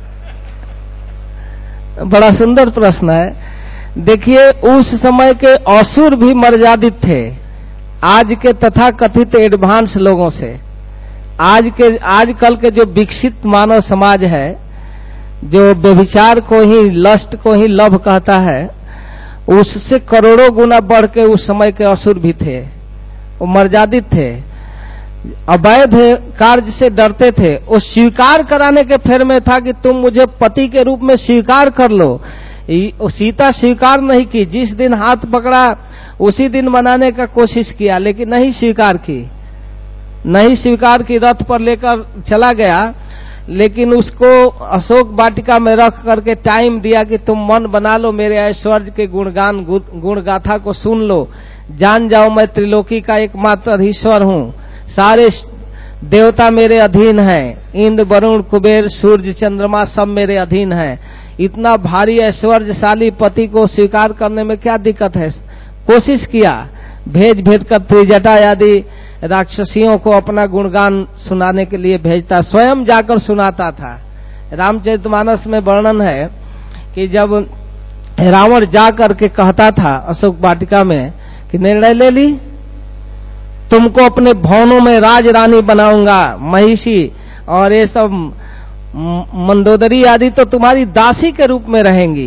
Speaker 1: बड़ा सुंदर प्रश्न है। देखिए, उस समय के असुर भी मर्यादित थे आज के तथाकथित एडवांस लोगों से। आजकल के जो विकसित मानव समाज है, जो व्यभिचार को ही, लस्ट को ही लव कहता है, उससे करोड़ों गुना बढ़ के उस समय के असुर भी थे। वो मर्यादित थे, अवैध कार्य से डरते थे। वो स्वीकार कराने के फेर में था कि तुम मुझे पति के रूप में स्वीकार कर लो। सीता स्वीकार नहीं की, जिस दिन हाथ पकड़ा उसी दिन मनाने का कोशिश किया, लेकिन नहीं स्वीकार की, नहीं स्वीकार की। रथ पर लेकर चला गया, लेकिन उसको अशोक वाटिका में रख करके टाइम दिया कि तुम मन बना लो, मेरे ऐश्वर्य के गुणगान गुण गाथा को सुन लो, जान जाओ मैं त्रिलोकी का एकमात्र ईश्वर हूं, सारे देवता मेरे अधीन हैं, इंद्र वरुण कुबेर सूर्य चंद्रमा सब मेरे अधीन हैं। इतना भारी ऐश्वर्यशाली पति को स्वीकार करने में क्या दिक्कत है? कोशिश किया, भेज कर त्रिजटा आदि राक्षसियों को अपना गुणगान सुनाने के लिए भेजता, स्वयं जाकर सुनाता था। रामचरितमानस में वर्णन है कि जब रावण जाकर के कहता था अशोक वाटिका में कि निर्णय ले ली, तुमको अपने भवनों में राज रानी बनाऊंगा, महिषी और ये सब मंदोदरी आदि तो तुम्हारी दासी के रूप में रहेंगी,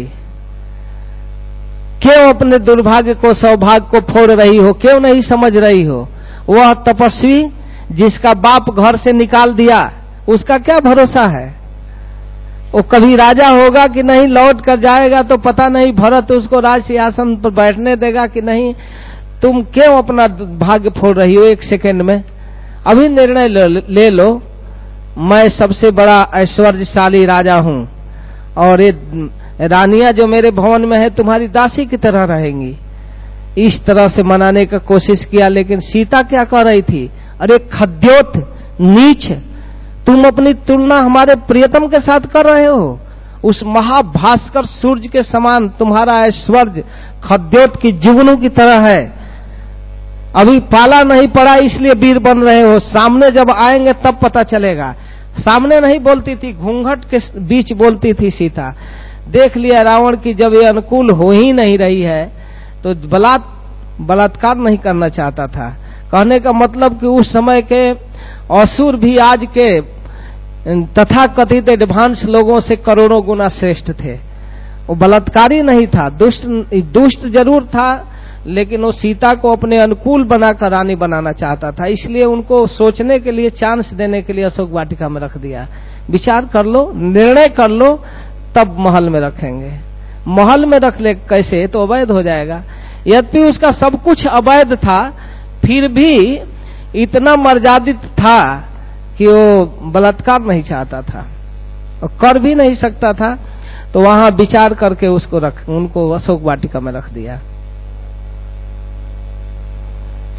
Speaker 1: क्यों अपने दुर्भाग्य को सौभाग्य को फोड़ रही हो, क्यों नहीं समझ रही हो? वह तपस्वी जिसका बाप घर से निकाल दिया, उसका क्या भरोसा है? वो कभी राजा होगा कि नहीं, लौट कर जाएगा तो पता नहीं, भरत उसको राज सिंहासन पर बैठने देगा कि नहीं। तुम क्यों अपना भाग्य फोड़ रही हो एक सेकंड में? अभी निर्णय ले लो, मैं सबसे बड़ा ऐश्वर्यशाली राजा हूं और ये रानियां जो मेरे भवन में है तुम्हारी दासी की तरह रहेंगी। इस तरह से मनाने का कोशिश किया, लेकिन सीता क्या कह रही थी? अरे खद्योत, नीच, तुम अपनी तुलना हमारे प्रियतम के साथ कर रहे हो। उस महाभास्कर सूर्य के समान तुम्हारा ऐश्वर्य खद्योत की जुगनू की तरह है। अभी पाला नहीं पड़ा इसलिए वीर बन रहे हो, सामने जब आएंगे तब पता चलेगा। सामने नहीं बोलती थी, घूंघट के बीच बोलती थी सीता। देख लिया रावण की जब ये अनुकूल हो ही नहीं रही है तो बलात्कार नहीं करना चाहता था। कहने का मतलब कि उस समय के असुर भी आज के तथाकथित एडवांस लोगों से करोड़ों गुना श्रेष्ठ थे। वो बलात्कारी नहीं था, दुष्ट जरूर था, लेकिन वो सीता को अपने अनुकूल बनाकर रानी बनाना चाहता था। इसलिए उनको सोचने के लिए, चांस देने के लिए अशोक वाटिका में रख दिया। विचार कर लो, निर्णय कर लो, तब महल में रखेंगे। महल में रख ले कैसे, तो अवैध हो जाएगा। यद्यपि उसका सब कुछ अवैध था, फिर भी इतना मर्यादित था कि वो बलात्कार नहीं चाहता था और कर भी नहीं सकता था। तो वहां विचार करके उनको अशोक वाटिका में रख दिया।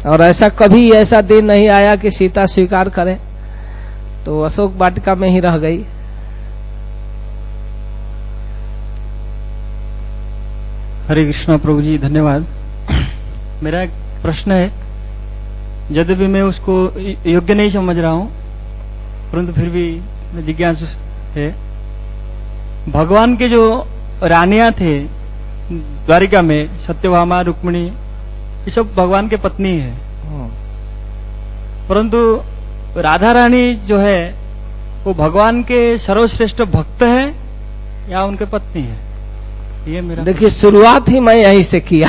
Speaker 1: और ऐसा कभी ऐसा दिन नहीं आया कि सीता स्वीकार करे, तो अशोक वाटिका में ही रह गई।
Speaker 3: हरे कृष्णा प्रभु जी, धन्यवाद। मेरा एक प्रश्न है, यद्यपि मैं उसको योग्य नहीं समझ रहा हूं, परंतु फिर भी जिज्ञासु है। भगवान के जो रानियां थे द्वारिका में, सत्यभामा, रुक्मिणी, ये सब भगवान के पत्नी है, परंतु राधा रानी जो है वो भगवान के सर्वश्रेष्ठ भक्त है या उनके पत्नी है? ये मेरा
Speaker 1: देखिए, शुरुआत ही मैं यहीं से किया।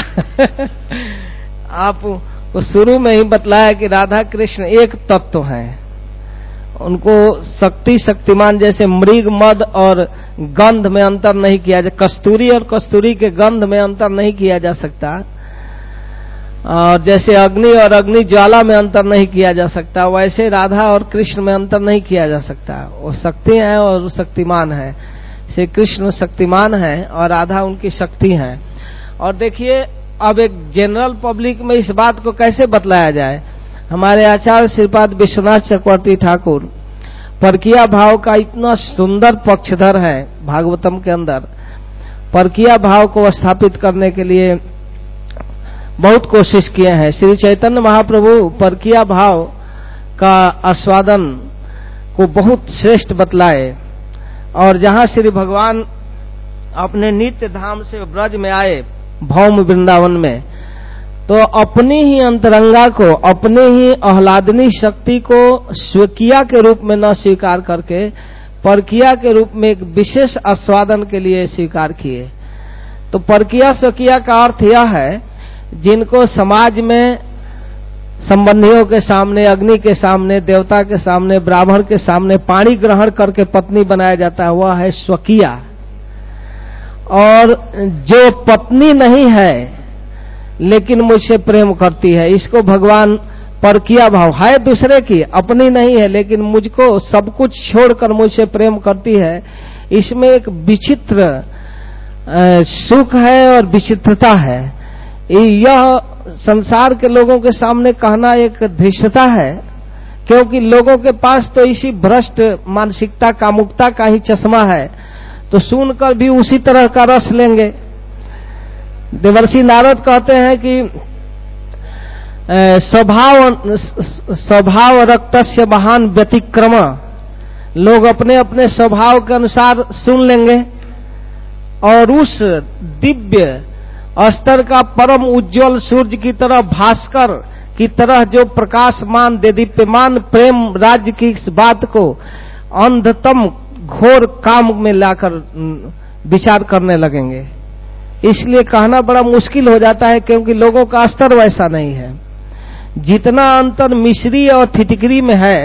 Speaker 1: आप वो शुरू में ही बतलाया कि राधा कृष्ण एक तत्व हैं, उनको शक्ति शक्तिमान जैसे मृग मद और गंध में अंतर नहीं किया जा, कस्तूरी और कस्तूरी के गंध में अंतर नहीं किया जा सकता, और जैसे अग्नि और अग्नि ज्वाला में अंतर नहीं किया जा सकता, वैसे राधा और कृष्ण में अंतर नहीं किया जा सकता। वो शक्ति है और शक्तिमान है। श्री कृष्ण शक्तिमान है और राधा उनकी शक्ति है। और देखिए, अब एक जनरल पब्लिक में इस बात को कैसे बतलाया जाए। हमारे आचार्य श्रीपाद विश्वनाथ चक्रवर्ती ठाकुर परकिया भाव का इतना सुंदर पक्षधर है भागवतम के अंदर। परकिया भाव को स्थापित करने के लिए बहुत कोशिश किए हैं। श्री चैतन्य महाप्रभु परकिया भाव का आस्वादन को बहुत श्रेष्ठ बतलाए, और जहां श्री भगवान अपने नित्य धाम से ब्रज में आए भौम वृंदावन में, तो अपनी ही अंतरंगा को, अपने ही आह्लादनी शक्ति को स्वकीया के रूप में न स्वीकार करके परकिया के रूप में एक विशेष आस्वादन के लिए स्वीकार किए। तो परकिया स्वकीया का अर्थ यह है, जिनको समाज में संबंधियों के सामने, अग्नि के सामने, देवता के सामने, ब्राह्मण के सामने पाणी ग्रहण करके पत्नी बनाया जाता है, वह है स्वकीया। और जो पत्नी नहीं है लेकिन मुझसे प्रेम करती है, इसको भगवान परकिया भाव है, दूसरे की, अपनी नहीं है लेकिन मुझको सब कुछ छोड़कर मुझसे प्रेम करती है। इसमें एक विचित्र सुख है और विचित्रता है। यह संसार के लोगों के सामने कहना एक धृष्टता है, क्योंकि लोगों के पास तो इसी भ्रष्ट मानसिकता, कामुकता का ही चश्मा है, तो सुनकर भी उसी तरह का रस लेंगे। देवर्षि नारद कहते हैं कि स्वभाव रक्तस्य महान व्यतिक्रम, लोग अपने अपने स्वभाव के अनुसार सुन लेंगे, और उस दिव्य स्तर का परम उज्जवल सूर्य की तरह, भास्कर की तरह जो प्रकाशमान देदीप्यमान प्रेम राज्य की इस बात को अंधतम घोर काम में लाकर विचार करने लगेंगे। इसलिए कहना बड़ा मुश्किल हो जाता है, क्योंकि लोगों का स्तर वैसा नहीं है। जितना अंतर मिश्री और फिटकरी में है,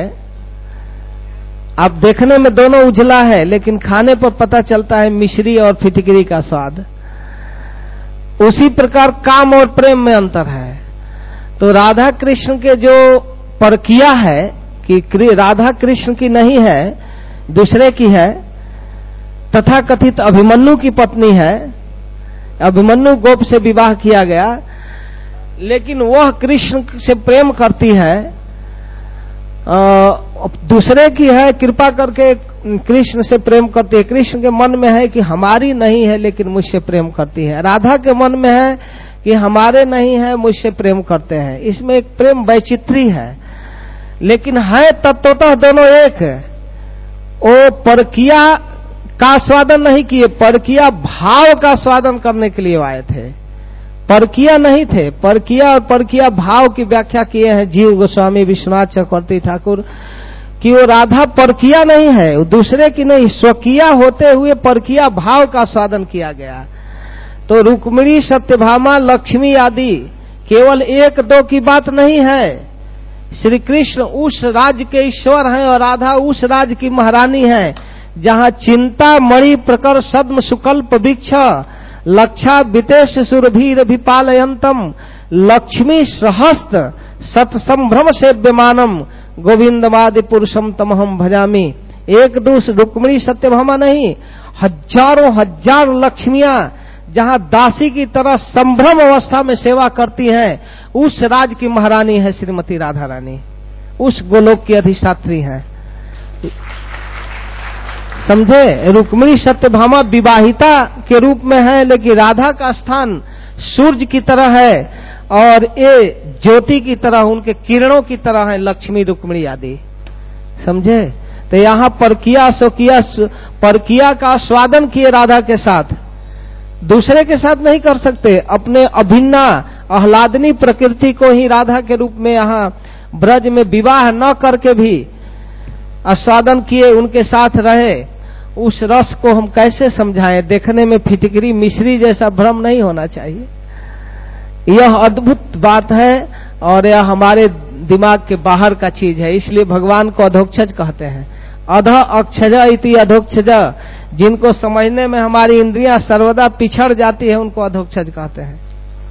Speaker 1: आप देखने में दोनों उजला है, लेकिन खाने पर पता चलता है मिश्री और फिटकरी का स्वाद। उसी प्रकार काम और प्रेम में अंतर है। तो राधा कृष्ण के जो परकिया है कि राधा कृष्ण की नहीं है, दूसरे की है, तथा कथित अभिमन्यु की पत्नी है, अभिमन्यु गोप से विवाह किया गया, लेकिन वह कृष्ण से प्रेम करती है, दूसरे की है, कृपा करके कृष्ण से प्रेम करती है। कृष्ण के मन में है कि हमारी नहीं है लेकिन मुझसे प्रेम करती है, राधा के मन में है कि हमारे नहीं है, मुझसे प्रेम करते हैं। इसमें एक प्रेम वैचित्री है, लेकिन है तत्वतः दोनों एक। वो परकिया का स्वादन नहीं किए, परकिया भाव का स्वादन करने के लिए आए थे, परकिया नहीं थे। परकिया और परकिया भाव की व्याख्या किए हैं जीव गोस्वामी विश्वनाथ चक्रवर्ती ठाकुर, कि वो राधा परकिया नहीं है, वो दूसरे की नहीं, स्वकीया होते हुए परकिया भाव का स्वादन किया गया। तो रुक्मिणी, सत्यभामा, लक्ष्मी आदि केवल एक दो की बात नहीं है। श्री कृष्ण उस राज्य के ईश्वर हैं और राधा उस राज्य की महारानी है, जहां चिंता मणि प्रकर सद्म सुकल्प वृक्ष लक्षा वितेश सुरभीर विपालयंतम लक्ष्मी सहस्त्र सतसंभ्रम सेव्यमानम गोविंदमादि पुरुषम तमहम भजामी। एक दूसरे रुक्मिणी सत्यभामा नहीं, हजारों हजार लक्ष्मियां जहां दासी की तरह संभ्रम अवस्था में सेवा करती हैं, उस राज की महारानी है श्रीमती राधा रानी, उस गोलोक की अधिष्ठात्री हैं। समझे? रुक्मिणी सत्यभामा विवाहिता के रूप में है, लेकिन राधा का स्थान सूर्य की तरह है और ये ज्योति की तरह, उनके किरणों की तरह है लक्ष्मी रुक्मिणी आदि। समझे? तो यहां परकिया स्वकिया, परकिया का स्वादन किए राधा के साथ, दूसरे के साथ नहीं कर सकते। अपने अभिन्ना आह्लादनी प्रकृति को ही राधा के रूप में यहां ब्रज में विवाह न करके भी आस्वादन किए, उनके साथ रहे। उस रस को हम कैसे समझाएं? देखने में फिटकरी मिश्री जैसा भ्रम नहीं होना चाहिए। यह अद्भुत बात है और यह हमारे दिमाग के बाहर का चीज है। इसलिए भगवान को अधोक्षज कहते हैं। अध अक्षज इति अधोक्षज, जिनको समझने में हमारी इंद्रियां सर्वदा पिछड़ जाती है, उनको अधोक्षज कहते हैं।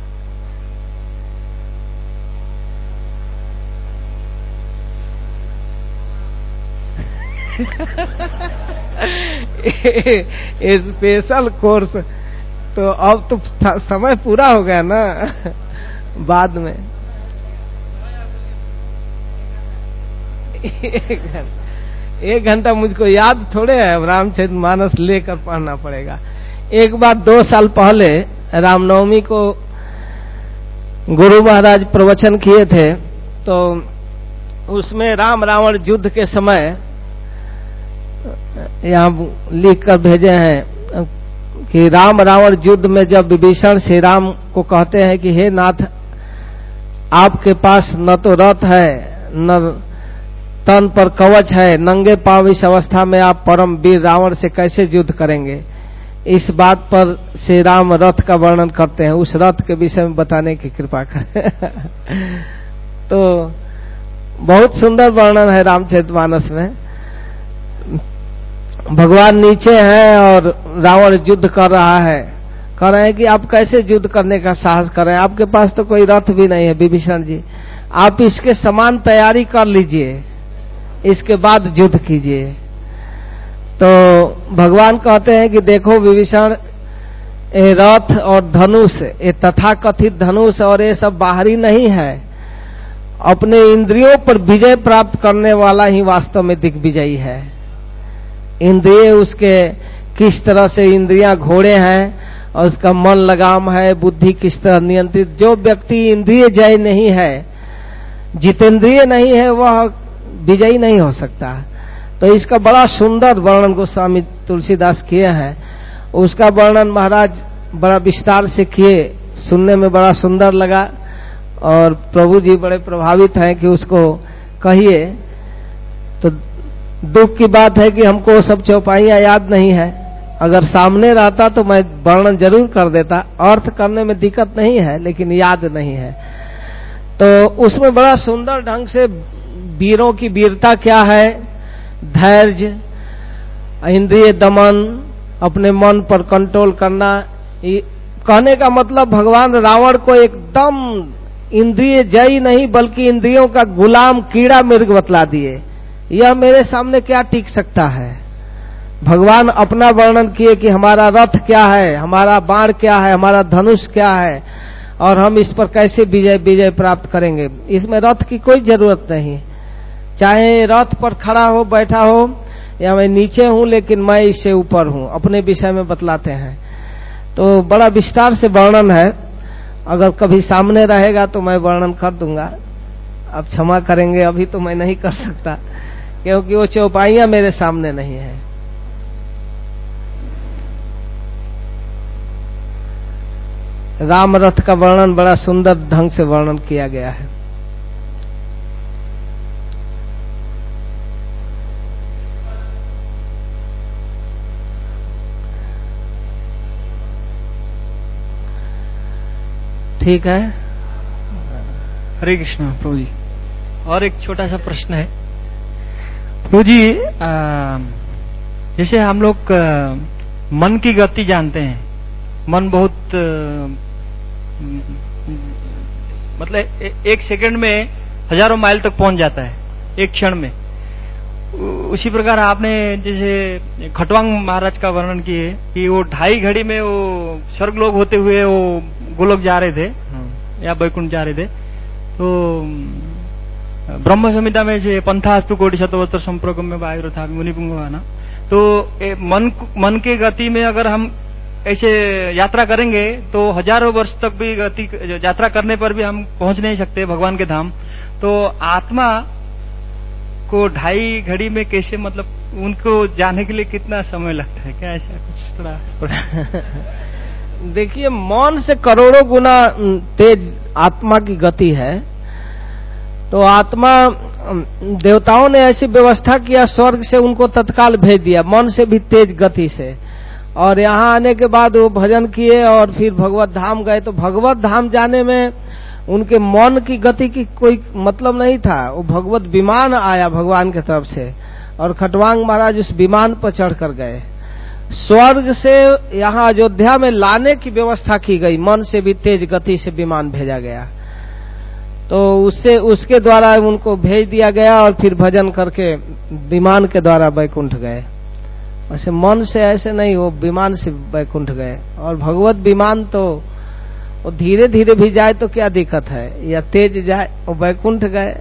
Speaker 1: स्पेशल कोर्स तो अब तो समय पूरा हो गया ना, बाद में 1 घंटा मुझको याद थोड़े है, रामचरितमानस लेकर पढ़ना पड़ेगा। एक बार 2 साल पहले रामनवमी को गुरु महाराज प्रवचन किए थे, तो उसमें राम रावण युद्ध के समय यहाँ लिख कर भेजे हैं कि राम रावण युद्ध में जब विभीषण श्री राम को कहते हैं कि हे नाथ, आपके पास न तो रथ है न तन पर कवच है, नंगे पांव इस अवस्था में आप परम वीर रावण से कैसे युद्ध करेंगे? इस बात पर श्री राम रथ का वर्णन करते हैं। उस रथ के विषय में बताने की कृपा करें। तो बहुत सुंदर वर्णन है रामचरितमानस में। भगवान नीचे हैं और रावण युद्ध कर रहा है, कह रहे हैं कि आप कैसे युद्ध करने का साहस कर रहे हैं? आपके पास तो कोई रथ भी नहीं है विभीषण जी, आप इसके समान तैयारी कर लीजिए, इसके बाद युद्ध कीजिए। तो भगवान कहते हैं कि देखो विभीषण, ये रथ और धनुष, ये तथाकथित धनुष और ये सब बाहरी नहीं है, अपने इंद्रियों पर विजय प्राप्त करने वाला ही वास्तव में दिग्विजयी है। इंद्रिय उसके किस तरह से इंद्रियां घोड़े हैं और उसका मन लगाम है, बुद्धि किस तरह नियंत्रित। जो व्यक्ति इंद्रिय जय नहीं है, जितेंद्रिय नहीं है, वह विजयी नहीं हो सकता। तो इसका बड़ा सुंदर वर्णन गोस्वामी तुलसीदास किए हैं। उसका वर्णन महाराज बड़ा विस्तार से किए, सुनने में बड़ा सुंदर लगा और प्रभु जी बड़े प्रभावित हैं कि उसको कहिए। तो दुख की बात है कि हमको सब चौपाइयां याद नहीं है। अगर सामने रहता तो मैं वर्णन जरूर कर देता, अर्थ करने में दिक्कत नहीं है, लेकिन याद नहीं है। तो उसमें बड़ा सुंदर ढंग से वीरों की वीरता क्या है, धैर्य, इंद्रिय दमन, अपने मन पर कंट्रोल करना। कहने का मतलब भगवान रावण को एकदम इंद्रिय जयी नहीं बल्कि इंद्रियों का गुलाम कीड़ा मृग बतला दिए। यह मेरे सामने क्या टिक सकता है? भगवान अपना वर्णन किए कि हमारा रथ क्या है, हमारा बाण क्या है, हमारा धनुष क्या है और हम इस पर कैसे विजय प्राप्त करेंगे। इसमें रथ की कोई जरूरत नहीं, चाहे रथ पर खड़ा हो, बैठा हो या मैं नीचे हूं, लेकिन मैं इससे ऊपर हूं, अपने विषय में बतलाते हैं। तो बड़ा विस्तार से वर्णन है। अगर कभी सामने रहेगा तो मैं वर्णन कर दूंगा, आप क्षमा करेंगे, अभी तो मैं नहीं कर सकता क्योंकि वो चौपाइयां मेरे सामने नहीं है। राम रथ का वर्णन बड़ा सुंदर ढंग से वर्णन किया गया है। ठीक है,
Speaker 3: हरे कृष्ण प्रभु जी। और एक छोटा सा प्रश्न है प्रभु जी, जैसे हम लोग मन की गति जानते हैं, मन बहुत मतलब 1 सेकंड में हजारों माइल तक पहुंच जाता है, एक क्षण में। उसी प्रकार आपने जैसे खटवांग महाराज का वर्णन किए कि वो 2.5 घड़ी में वो स्वर्ग लोग होते हुए वो गोलोक जा रहे थे या वैकुंठ जा रहे थे। तो ब्रह्म संहिता में से पंथास्तु कोटि शतवस्त्र संप्रगम में वायु था मुनिपुंगवाना। तो मन के गति में अगर हम ऐसे यात्रा करेंगे तो हजारों वर्ष तक भी यात्रा करने पर भी हम पहुंच नहीं सकते भगवान के धाम। तो आत्मा को 2.5 घड़ी में कैसे, मतलब उनको जाने के लिए कितना समय लगता है, क्या ऐसा कुछ थोड़ा?
Speaker 1: देखिए, मौन से करोड़ों गुना तेज आत्मा की गति है। तो आत्मा, देवताओं ने ऐसी व्यवस्था किया, स्वर्ग से उनको तत्काल भेज दिया, मन से भी तेज गति से। और यहाँ आने के बाद वो भजन किए और फिर भगवत धाम गए। तो भगवत धाम जाने में उनके मन की गति की कोई मतलब नहीं था। वो भगवत विमान आया भगवान की तरफ से और खटवांग महाराज उस विमान पर चढ़कर गए। स्वर्ग से यहाँ अयोध्या में लाने की व्यवस्था की गई, मन से भी तेज गति से विमान भेजा गया। तो उसके द्वारा उनको भेज दिया गया और फिर भजन करके विमान के द्वारा वैकुंठ गए। वैसे मन से ऐसे नहीं, वो विमान से वैकुंठ गए। और भगवत विमान तो वो धीरे धीरे भी जाए तो क्या दिक्कत है, या तेज जाए, वो वैकुंठ गए।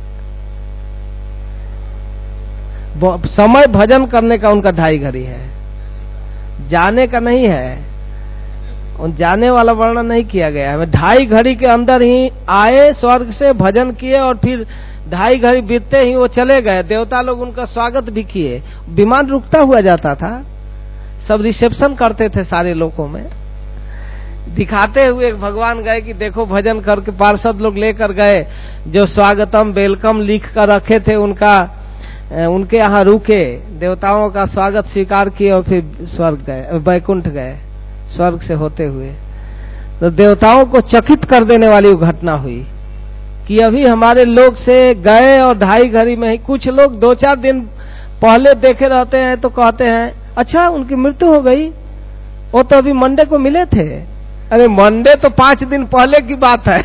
Speaker 1: समय भजन करने का उनका 2.5 घड़ी है, जाने का नहीं है। जाने वाला वर्णन नहीं किया गया है। 2.5 घड़ी के अंदर ही आए स्वर्ग से, भजन किए और फिर 2.5 घड़ी बीतते ही वो चले गए। देवता लोग उनका स्वागत भी किए। विमान रुकता हुआ जाता था, सब रिसेप्शन करते थे सारे लोगों में, दिखाते हुए भगवान गए कि देखो भजन करके। पार्षद लोग लेकर गए, जो स्वागतम वेलकम लिख कर रखे थे उनके यहाँ रुके, देवताओं का स्वागत स्वीकार किए और फिर स्वर्ग गए, वैकुंठ गए स्वर्ग से होते हुए। तो देवताओं को चकित कर देने वाली वो घटना हुई कि अभी हमारे लोग से गए और 2.5 घड़ी में ही। कुछ लोग 2-4 दिन पहले देखे रहते हैं तो कहते हैं अच्छा उनकी मृत्यु हो गई, वो तो अभी मंडे को मिले थे। अरे मंडे तो 5 दिन पहले की बात है।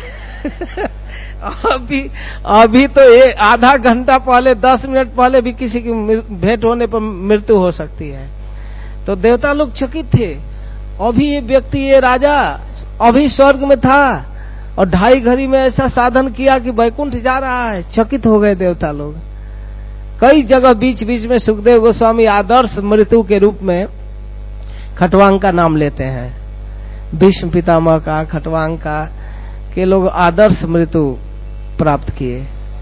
Speaker 1: अभी तो आधा घंटा पहले, 10 मिनट पहले भी किसी की भेंट होने पर मृत्यु हो सकती है। तो देवता लोग चकित थे, अभी ये व्यक्ति, ये राजा अभी स्वर्ग में था और 2.5 घड़ी में ऐसा साधन किया कि वैकुंठ जा रहा है। चकित हो गए देवता लोग। कई जगह बीच बीच में सुखदेव गोस्वामी आदर्श मृत्यु के रूप में खटवांग का नाम लेते हैं। भीष्म पितामह का, खटवांग का, के लोग आदर्श मृत्यु प्राप्त किए।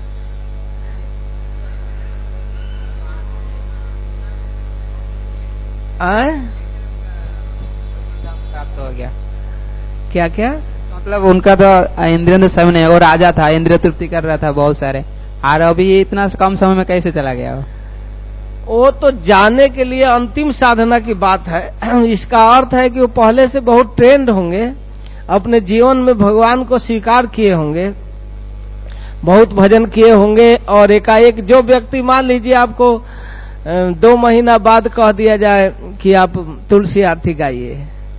Speaker 2: प्राप्त हो गया।
Speaker 1: क्या क्या
Speaker 2: मतलब उनका तो इंद्रिय सेवन है, वो राजा था, इंद्रिय तृप्ति कर रहा था बहुत सारे, और अभी इतना कम समय में कैसे चला गया?
Speaker 1: वो तो जाने के लिए अंतिम साधना की बात है। इसका अर्थ है कि वो पहले से बहुत ट्रेंड होंगे, अपने जीवन में भगवान को स्वीकार किए होंगे, बहुत भजन किए होंगे। और एकाएक जो व्यक्ति, मान लीजिए आपको 2 महीना बाद कह दिया जाए कि आप तुलसी आरती गाइए,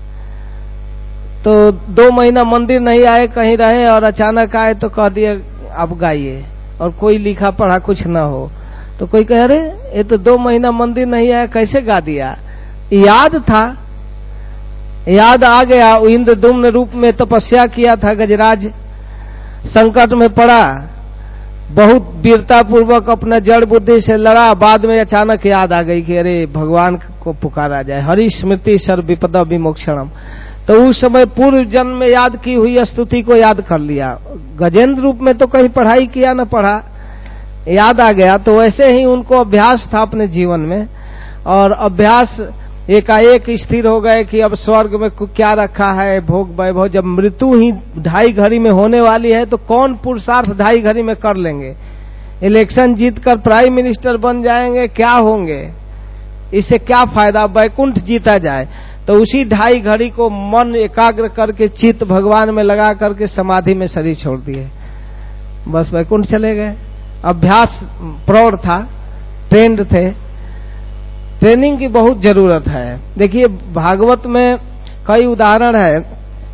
Speaker 1: तो 2 महीना मंदिर नहीं आए, कहीं रहे और अचानक आए तो कह दिए आप गाइए, और कोई लिखा पढ़ा कुछ ना हो, तो कोई कह रहे ये तो 2 महीना मंदिर नहीं आया, कैसे गा दिया? याद था, याद आ गया। इंद्रदुम्न रूप में तपस्या किया था गजराज, संकट में पड़ा, बहुत वीरता पूर्वक अपना जड़ बुद्धि से लड़ा, बाद में अचानक याद आ गई कि अरे भगवान को पुकारा जाए, हरि स्मृति सर्व विपदा विमोक्षणम। तो उस समय पूर्व जन्म में याद की हुई स्तुति को याद कर लिया। गजेंद्र रूप में तो कहीं पढ़ाई किया न पढ़ा, याद आ गया। तो वैसे ही उनको अभ्यास था अपने जीवन में, और अभ्यास एकाएक स्थिर हो गए कि अब स्वर्ग में क्या रखा है, भोग वैभव। जब मृत्यु ही 2.5 घड़ी में होने वाली है तो कौन पुरुषार्थ 2.5 घड़ी में कर लेंगे? इलेक्शन जीतकर प्राइम मिनिस्टर बन जाएंगे, क्या होंगे? इससे क्या फायदा? वैकुंठ जीता जाए। तो उसी 2.5 घड़ी को मन एकाग्र करके चित्त भगवान में लगा करके समाधि में शरीर छोड़ दिए, बस वैकुंठ चले गए। अभ्यास प्रौढ़ था, ट्रेंड थे। ट्रेनिंग की बहुत जरूरत है। देखिए भागवत में कई उदाहरण है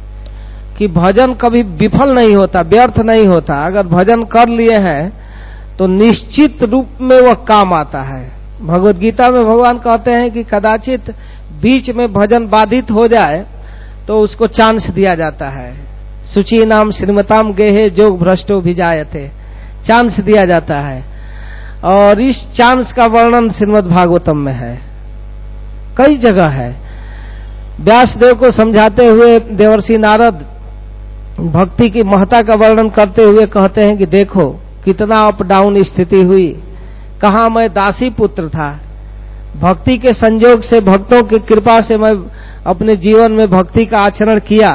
Speaker 1: कि भजन कभी विफल नहीं होता, व्यर्थ नहीं होता। अगर भजन कर लिए हैं तो निश्चित रूप में वह काम आता है। भगवत गीता में भगवान कहते हैं कि कदाचित बीच में भजन बाधित हो जाए तो उसको चांस दिया जाता है। सुचि नाम श्रीमताम गेहे जोग भ्रष्टो भिजायते, चांस दिया जाता है। और इस चांस का वर्णन श्रीमद् भागवतम में है, कई जगह है। व्यासदेव को समझाते हुए देवर्षि नारद भक्ति की महत्ता का वर्णन करते हुए कहते हैं कि देखो कितना अप डाउन स्थिति हुई, कहां मैं दासी पुत्र था, भक्ति के संयोग से, भक्तों की कृपा से मैं अपने जीवन में भक्ति का आचरण किया,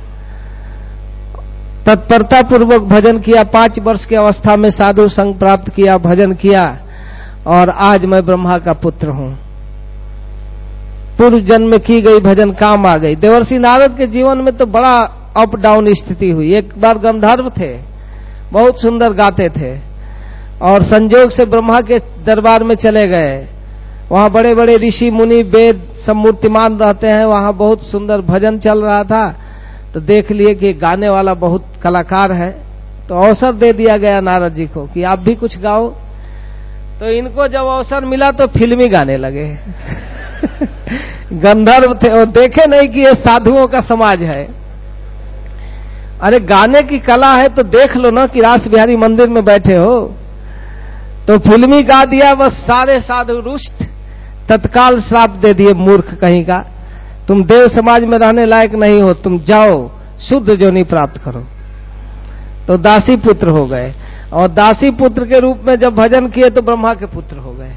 Speaker 1: तत्परता पूर्वक भजन किया, 5 वर्ष की अवस्था में साधु संग प्राप्त किया, भजन किया, और आज मैं ब्रह्मा का पुत्र हूं। पूर्व जन्म में की गई भजन काम आ गई। देवर्षि नारद के जीवन में तो बड़ा अप डाउन स्थिति हुई। एक बार गंधर्व थे, बहुत सुंदर गाते थे, और संयोग से ब्रह्मा के दरबार में चले गए। वहां बड़े बड़े ऋषि मुनि वेद सब मूर्तिमान रहते हैं, वहां बहुत सुंदर भजन चल रहा था। तो देख लिए कि गाने वाला बहुत कलाकार है, तो अवसर दे दिया गया नारद जी को कि आप भी कुछ गाओ। तो इनको जब अवसर मिला तो फिल्मी गाने लगे। गंधर्व थे और देखे नहीं कि ये साधुओं का समाज है। अरे गाने की कला है तो देख लो ना कि रास बिहारी मंदिर में बैठे हो। तो फिल्मी गा दिया, बस सारे साधु रुष्ट, तत्काल श्राप दे दिए, मूर्ख कहीं का, तुम देव समाज में रहने लायक नहीं हो, तुम जाओ शुद्ध जोनि प्राप्त करो। तो दासी पुत्र हो गए, और दासी पुत्र के रूप में जब भजन किए तो ब्रह्मा के पुत्र हो गए।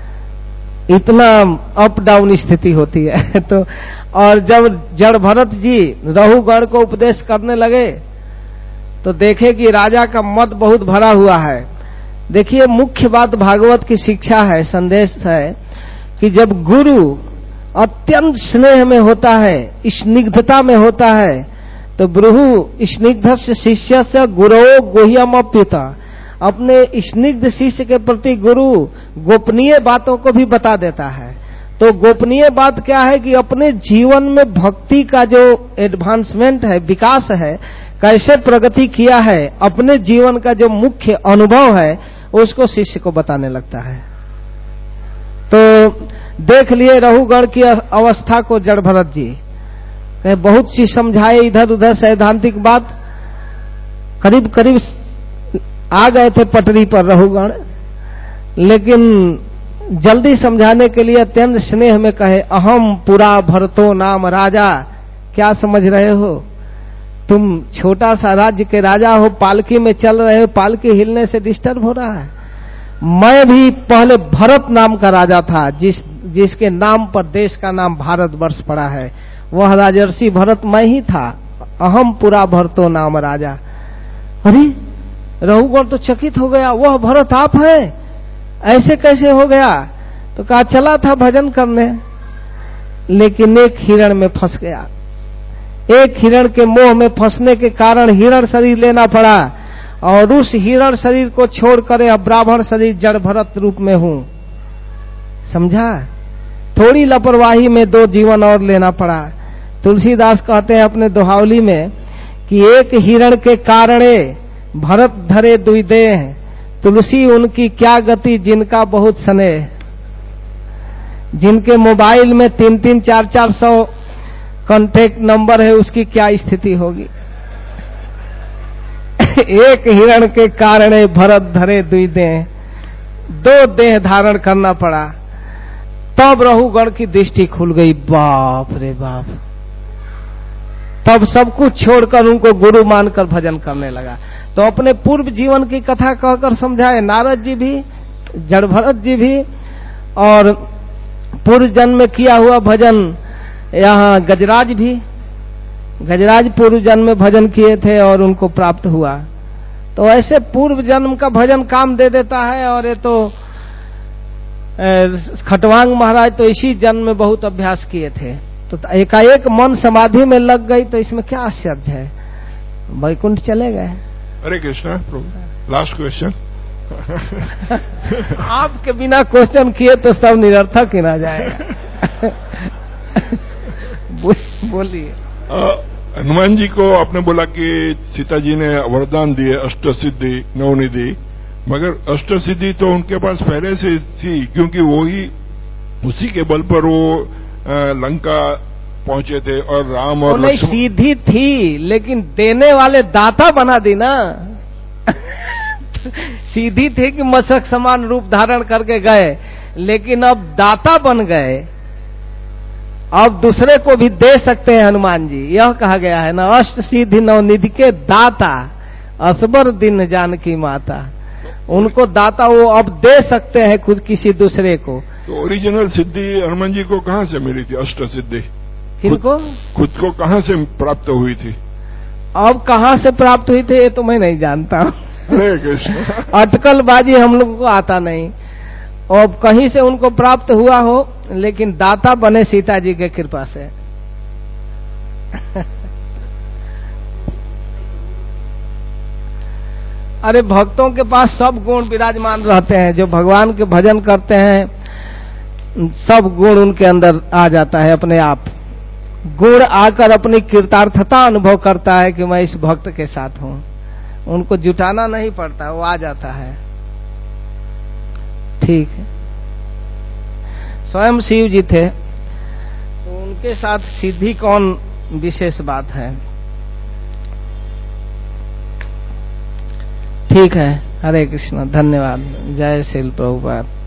Speaker 1: इतना अप डाउन स्थिति होती है। तो और जब जड़ भरत जी रहुगण को उपदेश करने लगे तो देखे कि राजा का मत बहुत भरा हुआ है। देखिए मुख्य बात भागवत की शिक्षा है, संदेश है कि जब गुरु अत्यंत स्नेह में होता है, स्निग्धता में होता है, तो ब्रूहु स्निग्धस्य शिष्यस्य गुरो गुह्यमप्युता, अपने स्निग्ध शिष्य के प्रति गुरु गोपनीय बातों को भी बता देता है। तो गोपनीय बात क्या है कि अपने जीवन में भक्ति का जो एडवांसमेंट है, विकास है, कैसे प्रगति किया है, अपने जीवन का जो मुख्य अनुभव है उसको शिष्य को बताने लगता है। तो देख लिए रहुगण की अवस्था को जड़ भरत जी बहुत सी समझाए, इधर उधर सैद्धांतिक बात, करीब करीब आ गए थे पटरी पर रहुगण, लेकिन जल्दी समझाने के लिए अत्यंत स्नेह में कहे, अहम पुरा भरतो नाम राजा, क्या समझ रहे हो, तुम छोटा सा राज्य के राजा हो, पालकी में चल रहे हो, पालकी हिलने से डिस्टर्ब हो रहा है। मैं भी पहले भरत नाम का राजा था, जिसके नाम पर देश का नाम भारतवर्ष पड़ा है, वह राजर्षि भरत मैं ही था। अहम पुरा भरतो नाम राजा। अरे रहुगण तो चकित हो गया, वह भरत आप हैं, ऐसे कैसे हो गया? तो कहा चला था भजन करने, लेकिन एक हिरण में फंस गया। एक हिरण के मोह में फंसने के कारण हिरण शरीर लेना पड़ा, और उस हिरण शरीर को छोड़कर अब ब्राह्मण शरीर जड़ भरत रूप में हूं। समझा? थोड़ी लापरवाही में 2 जीवन और लेना पड़ा। तुलसीदास कहते हैं अपने दोहावली में कि एक हिरण के कारणे भरत धरे दुई देह, तुलसी उनकी क्या गति जिनका बहुत स्नेह। जिनके मोबाइल में 3-3, 4-400 कॉन्टैक्ट नंबर है, उसकी क्या स्थिति होगी। एक हिरण के कारणे भरत धरे दुई देह, 2 देह धारण करना पड़ा। तब रहुगण की दृष्टि खुल गई, बाप रे बाप। तब सब कुछ छोड़कर उनको गुरु मानकर भजन करने लगा। तो अपने पूर्व जीवन की कथा कहकर समझाए नारद जी भी, जड़ भरत जी भी, और पूर्व जन्म में किया हुआ भजन यहाँ गजराज भी। गजराज पूर्व जन्म में भजन किए थे और उनको प्राप्त हुआ। तो ऐसे पूर्व जन्म का भजन काम दे देता है। और ये तो खटवांग महाराज तो इसी जन्म में बहुत अभ्यास किए थे, तो एकाएक मन समाधि में लग गई, तो इसमें क्या आश्चर्य है, वैकुंठ चले गए।
Speaker 4: हरे कृष्णा प्रभु। Last question.
Speaker 1: आपके बिना क्वेश्चन किए तो सब निरर्थक ही ना जाएगा। बोलिए।
Speaker 4: हनुमान जी को आपने बोला कि सीता जी ने वरदान दिए, अष्ट सिद्धि 9 निधि, मगर अष्ट सिद्धि तो उनके पास पहले से थी, क्योंकि वो ही उसी के बल पर वो लंका पहुंचे थे और राम और
Speaker 1: नहीं सीधी थी, लेकिन देने वाले दाता बना दी ना। सीधी थी कि मशक समान रूप धारण करके गए, लेकिन अब दाता बन गए, अब दूसरे को भी दे सकते हैं हनुमान जी। यह कहा गया है ना, अष्ट सिद्धि नवनिधि के दाता असबर दिन जानकी माता। उनको दाता वो अब दे सकते हैं खुद किसी दूसरे को।
Speaker 4: तो ओरिजिनल सिद्धि हनुमान जी को कहां से मिली थी? अष्ट सिद्धि
Speaker 1: किनको?
Speaker 4: खुद को कहां से प्राप्त हुई थी?
Speaker 1: अब कहां से प्राप्त हुई थी ये तो मैं नहीं जानता हूं।
Speaker 4: हरे कृष्ण।
Speaker 1: अटकलबाजी हम लोगों को आता नहीं। और कहीं से उनको प्राप्त हुआ हो, लेकिन दाता बने सीता जी के कृपा से। अरे भक्तों के पास सब गुण विराजमान रहते हैं, जो भगवान के भजन करते हैं सब गुण उनके अंदर आ जाता है अपने आप। गुण आकर अपनी कृतार्थता अनुभव करता है कि मैं इस भक्त के साथ हूं। उनको जुटाना नहीं पड़ता, वो आ जाता है। ठीक है, स्वयं शिव जी थे तो उनके साथ सिद्धि कौन विशेष बात है। ठीक है, हरे कृष्ण, धन्यवाद। जय श्री प्रभुपाद।